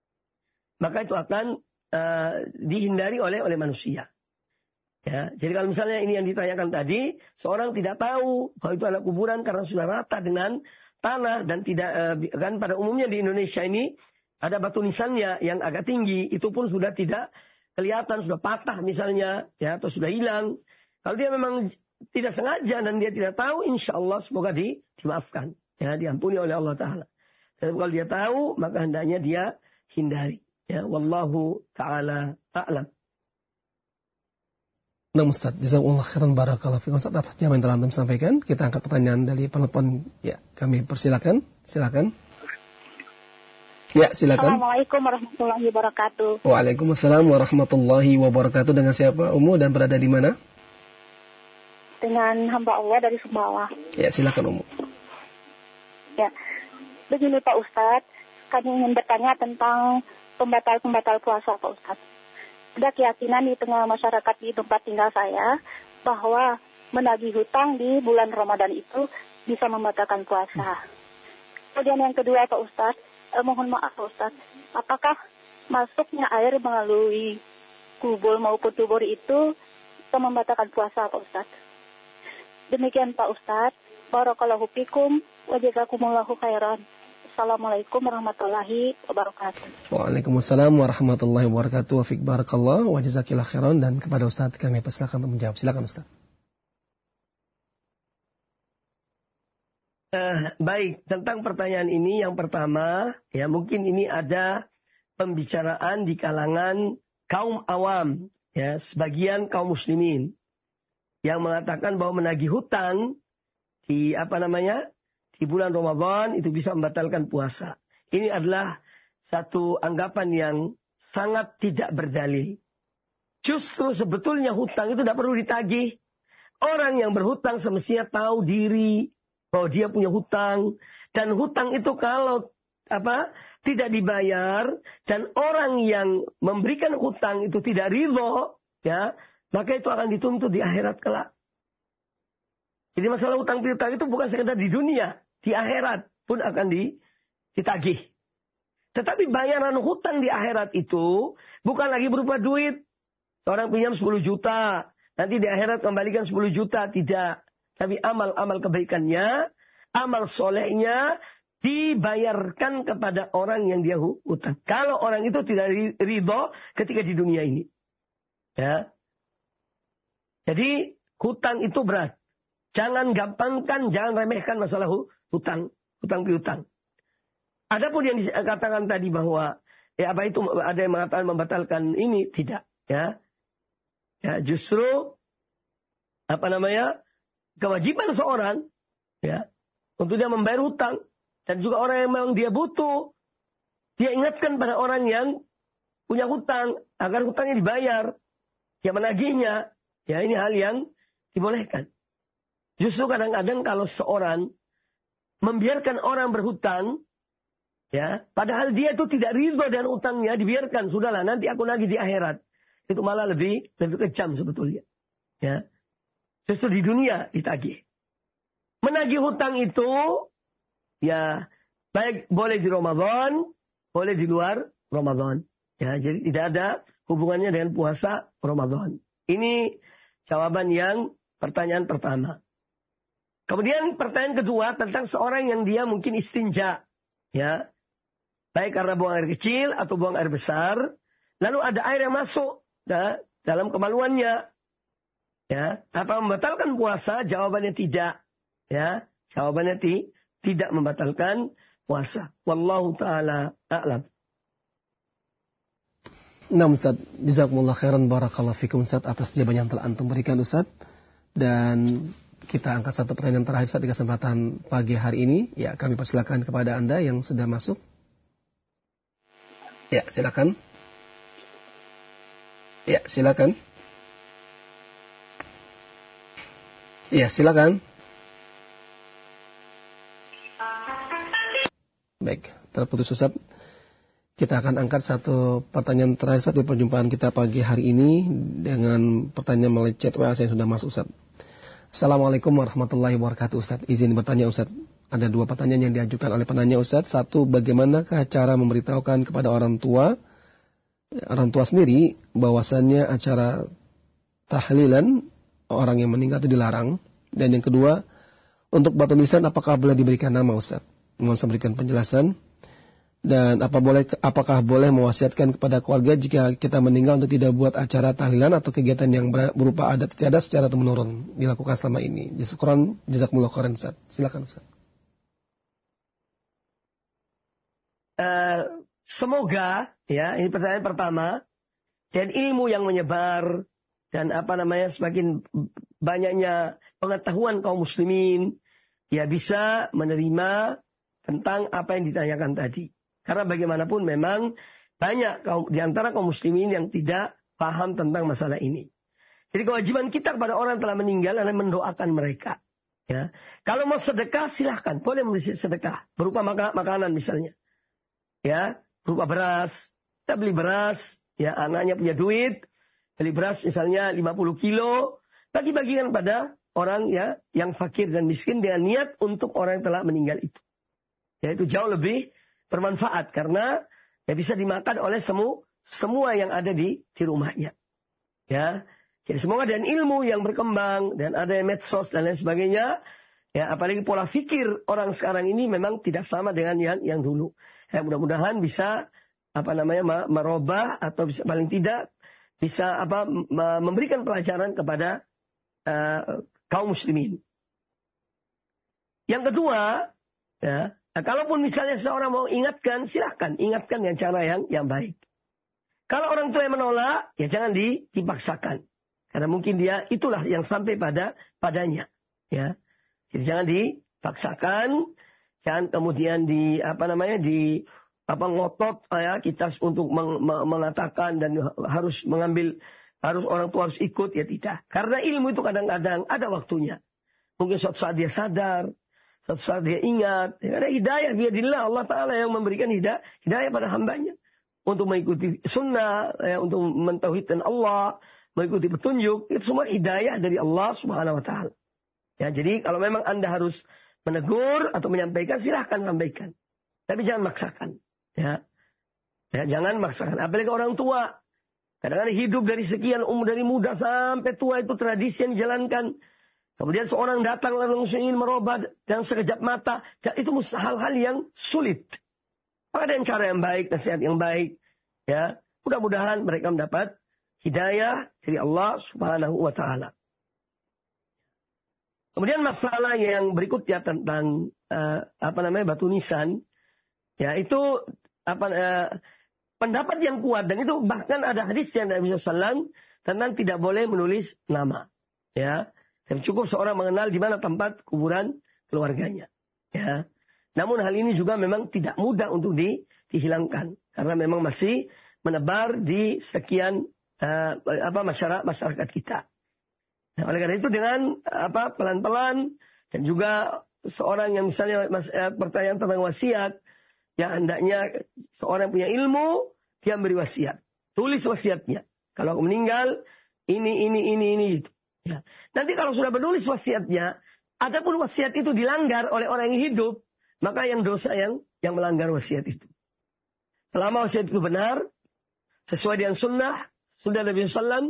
S1: maka itu akan uh, dihindari oleh oleh manusia. Ya, jadi kalau misalnya ini yang ditanyakan tadi, seorang tidak tahu bahwa itu adalah kuburan karena sudah rata dengan tanah dan tidak kan pada umumnya di Indonesia ini ada batu nisannya yang agak tinggi, itu pun sudah tidak kelihatan, sudah patah misalnya, ya atau sudah hilang. Kalau dia memang tidak sengaja dan dia tidak tahu, insya Allah semoga di, dimaafkan, ya diampuni oleh Allah Taala. Dan kalau dia tahu, maka hendaknya dia hindari. Ya, wallahu taala a'lam.
S2: Nah Ustaz, jazakumullah khairan barakallahu fikum. Ustaz, atas yang telah Anda sampaikan, kita angkat pertanyaan dari penelpon. Ya, kami persilakan. Silakan. Ya, silakan.
S3: Assalamualaikum warahmatullahi wabarakatuh.
S2: Waalaikumsalam warahmatullahi wabarakatuh. Dengan siapa Umu dan berada di mana?
S3: Dengan hamba Allah dari Sumbawa.
S2: Ya, silakan Umu.
S3: Ya, begini Pak Ustadz, kami ingin bertanya tentang pembatal-pembatal puasa Pak Ustadz. Ada keyakinan di tengah masyarakat di tempat tinggal saya bahwa menagih hutang di bulan Ramadan itu bisa membatalkan puasa. Kemudian yang kedua Pak Ustadz, eh, mohon maaf Pak Ustadz, apakah masuknya air melalui kubur maupun tubur itu bisa membatalkan puasa Pak Ustadz? Demikian Pak Ustadz, barakallahu fikum wa jazakumullahu khairan. Assalamualaikum warahmatullahi wabarakatuh.
S2: Waalaikumsalam warahmatullahi wabarakatuh. Wa fiik barakallah wa jazakillahu khairan. Dan kepada Ustadz kami persilakan untuk menjawab. Silakan Ustadz.
S1: Uh, baik, tentang pertanyaan ini yang pertama, ya mungkin ini ada pembicaraan di kalangan kaum awam, ya sebagian kaum muslimin yang mengatakan bahwa menagih hutang di apa namanya di bulan Ramadan itu bisa membatalkan puasa. Ini adalah satu anggapan yang sangat tidak berdalil. Justru sebetulnya hutang itu tidak perlu ditagih. Orang yang berhutang semestinya tahu diri bahwa dia punya hutang, dan hutang itu kalau apa tidak dibayar dan orang yang memberikan hutang itu tidak ridho, ya maka itu akan dituntut di akhirat kelak. Jadi masalah hutang piutang itu bukan sekedar di dunia, di akhirat pun akan ditagih. Tetapi bayaran hutang di akhirat itu bukan lagi berupa duit. Seorang pinjam sepuluh juta, nanti di akhirat kembalikan sepuluh juta, tidak. Tapi amal-amal kebaikannya, amal solehnya dibayarkan kepada orang yang dia hutang. Kalau orang itu tidak ridho ketika di dunia ini. Ya. Jadi hutang itu berat. Jangan gampangkan, jangan remehkan masalah hutang, hutang piutang. Adapun yang dikatakan tadi bahwa ya apa itu ada yang mengatakan membatalkan ini, tidak. Ya, ya justru apa namanya? Kewajiban seorang ya untuk dia membayar hutang, dan juga orang yang memang dia butuh, dia ingatkan pada orang yang punya hutang agar hutangnya dibayar, dia menagihnya. Ya ini hal yang dibolehkan. Justru kadang-kadang kalau seorang membiarkan orang berhutang, ya padahal dia itu tidak ridho dan hutangnya, dibiarkan, sudahlah nanti aku nagih di akhirat, itu malah lebih lebih kejam sebetulnya. Ya. Justru di dunia ditagih. Menagih hutang itu, ya baik boleh di Ramadan, boleh di luar Ramadan. Ya, jadi tidak ada hubungannya dengan puasa Ramadan. Ini jawaban yang pertanyaan pertama. Kemudian pertanyaan kedua tentang seorang yang dia mungkin istinja, ya baik karena buang air kecil atau buang air besar, lalu ada air yang masuk ya, dalam kemaluannya. Ya, apa membatalkan puasa? Jawabannya tidak. Ya, jawabannya ti, tidak membatalkan puasa. Wallahu taala a'lam.
S2: Nah Ustaz, jazakumullah khairan barakallahu fikum Ustaz atas jawaban yang telah antum berikan Ustaz. Dan kita angkat satu pertanyaan terakhir Ustaz di kesempatan pagi hari ini. Ya, kami persilakan kepada Anda yang sudah masuk. Ya, silakan. Ya, silakan. Ya, silakan. Baik, terputus Ustaz. Kita akan angkat satu pertanyaan terakhir Ustaz di perjumpaan kita pagi hari ini dengan pertanyaan melalui chat W A yang sudah masuk Ustaz. Assalamualaikum warahmatullahi wabarakatuh Ustaz. Izin bertanya Ustaz. Ada dua pertanyaan yang diajukan oleh penanya Ustaz. Satu, bagaimanakah cara memberitahukan kepada orang tua, orang tua sendiri, bahwasannya acara tahlilan orang yang meninggal itu dilarang. Dan yang kedua, untuk batu nisan apakah boleh diberikan nama Ustaz? Mohon saya berikan penjelasan. Dan apa boleh, apakah boleh mewasiatkan kepada keluarga jika kita meninggal untuk tidak buat acara tahlilan atau kegiatan yang berupa adat istiadat secara temurun dilakukan selama ini? Jazakumullah jazakumullah khairan Ustaz. Silakan Ustaz.
S1: Uh, semoga ya ini pertanyaan pertama, dan ilmu yang menyebar dan apa namanya semakin banyaknya pengetahuan kaum muslimin ya bisa menerima tentang apa yang ditanyakan tadi. Karena bagaimanapun memang banyak kaum, di antara kaum muslimin yang tidak paham tentang masalah ini. Jadi kewajiban kita kepada orang yang telah meninggal adalah mendoakan mereka. Ya. Kalau mau sedekah silahkan, boleh memberi sedekah berupa maka, makanan misalnya. Ya, berupa beras. Kita beli beras, ya anaknya punya duit, beli beras misalnya lima puluh kilo, bagi-bagikan pada orang ya yang fakir dan miskin dengan niat untuk orang yang telah meninggal itu. Ya, itu jauh lebih bermanfaat karena ya bisa dimakan oleh semua semua yang ada di di rumahnya. Ya. Jadi semoga dengan ilmu yang berkembang dan ada medsos dan lain sebagainya, ya apalagi pola pikir orang sekarang ini memang tidak sama dengan yang yang dulu. Ya, mudah-mudahan bisa apa namanya merubah atau bisa paling tidak bisa apa memberikan pelajaran kepada uh, kaum muslimin. Yang kedua, ya, nah, kalaupun misalnya seorang mau ingatkan, silahkan ingatkan dengan cara yang yang baik. Kalau orang tua yang menolak, ya jangan dipaksakan. Karena mungkin dia itulah yang sampai pada padanya, ya. Jadi jangan dipaksakan, jangan kemudian di apa namanya di apa ngotot ya kita untuk meng, mengatakan dan harus mengambil harus orang tua harus ikut ya tidak. Karena ilmu itu kadang-kadang ada waktunya. Mungkin suatu saat dia sadar, suatu saat dia ingat. Ya, ada hidayah biadillah Allah Taala yang memberikan hidayah hidayah pada hambanya untuk mengikuti sunnah, ya, untuk mentauhidkan Allah. Mengikuti petunjuk, itu semua hidayah dari Allah Subhanahu wa taala. Ya, jadi kalau memang Anda harus menegur atau menyampaikan, silahkan sampaikan. Tapi jangan maksakan. Ya. Ya, jangan maksakan. Apalagi orang tua. Kadang-kadang hidup dari sekian umur dari muda sampai tua itu tradisi yang dijalankan. Kemudian seorang datang langsung ingin merubah dalam sekejap mata. Itu hal-hal yang sulit. Maka dengan cara yang baik, nasihat yang baik. Ya, mudah-mudahan mereka mendapat hidayah dari Allah Subhanahu wa taala. Kemudian masalah yang berikutnya tentang uh, apa namanya batu nisan, ya itu apa uh, pendapat yang kuat dan itu bahkan ada hadis yang Nabi shallallahu alaihi wasallam tentang tidak boleh menulis nama, ya. Dan cukup seorang mengenal di mana tempat kuburan keluarganya, ya. Namun hal ini juga memang tidak mudah untuk di, dihilangkan karena memang masih menebar di sekian Uh, apa masyarakat masyarakat kita. Nah, oleh karena itu dengan apa pelan-pelan dan juga seorang yang misalnya mas, uh, pertanyaan tentang wasiat, ya hendaknya seorang yang punya ilmu dia beri wasiat, tulis wasiatnya. Kalau aku meninggal ini ini ini ini itu. Ya. Nanti kalau sudah menulis wasiatnya, adapun wasiat itu dilanggar oleh orang yang hidup, maka yang dosa yang yang melanggar wasiat itu. Selama wasiat itu benar, sesuai dengan sunnah sudah Nabi shallallahu alaihi wasallam,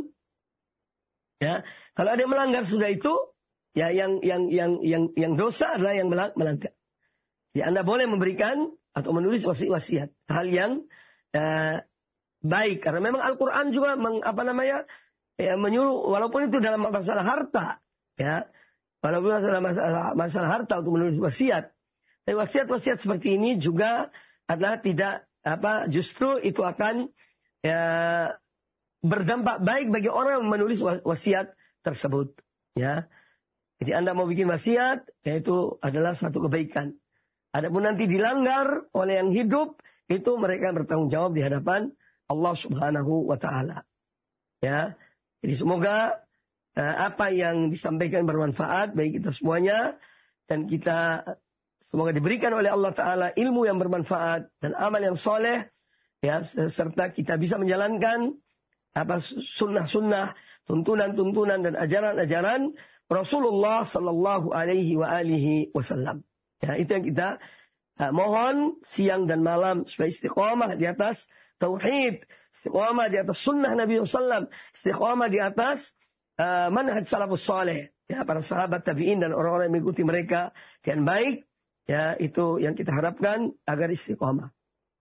S1: ya. Kalau ada yang melanggar sudah itu, ya yang yang yang yang yang dosa adalah yang melanggar. Ya Anda boleh memberikan atau menulis wasiat, hal yang uh, baik karena memang Al-Quran juga meng, apa namanya ya, menyuruh walaupun itu dalam masalah harta, ya walaupun masalah masalah, masalah harta untuk menulis wasiat, tapi wasiat-wasiat seperti ini juga adalah tidak apa justru itu akan ya berdampak baik bagi orang yang menulis wasiat tersebut, ya. Jadi Anda mau bikin wasiat, yaitu adalah satu kebaikan. Adapun nanti dilanggar oleh yang hidup, itu mereka bertanggung jawab di hadapan Allah Subhanahu wa taala. Ya. Jadi semoga uh, apa yang disampaikan bermanfaat bagi kita semuanya dan kita semoga diberikan oleh Allah taala ilmu yang bermanfaat dan amal yang soleh, ya, serta kita bisa menjalankan apa sunnah-sunnah, tuntunan-tuntunan dan ajaran-ajaran Rasulullah sallallahu alaihi wa alihi wasallam. Ya, itu yang kita uh, mohon siang dan malam supaya istiqamah di atas tauhid, istiqamah di atas sunnah Nabi sallallahu alaihi wasallam, istiqamah di atas uh, manhaj salafus saleh, ya, para sahabat tabi'in dan orang-orang yang mengikuti mereka dengan baik, ya, itu yang kita harapkan agar istiqamah.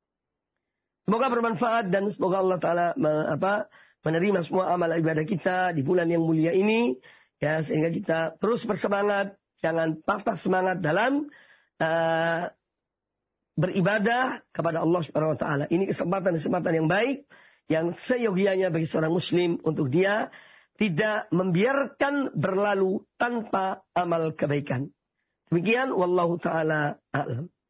S1: Semoga bermanfaat dan semoga Allah Ta'ala apa, menerima semua amal ibadah kita di bulan yang mulia ini. Ya, sehingga kita terus bersemangat. Jangan patah semangat dalam uh, beribadah kepada Allah Subhanahu Wa Ta'ala. Ini kesempatan-kesempatan yang baik. Yang seyogianya bagi seorang muslim untuk dia tidak membiarkan berlalu tanpa amal kebaikan. Demikian, wallahu ta'ala a'lam.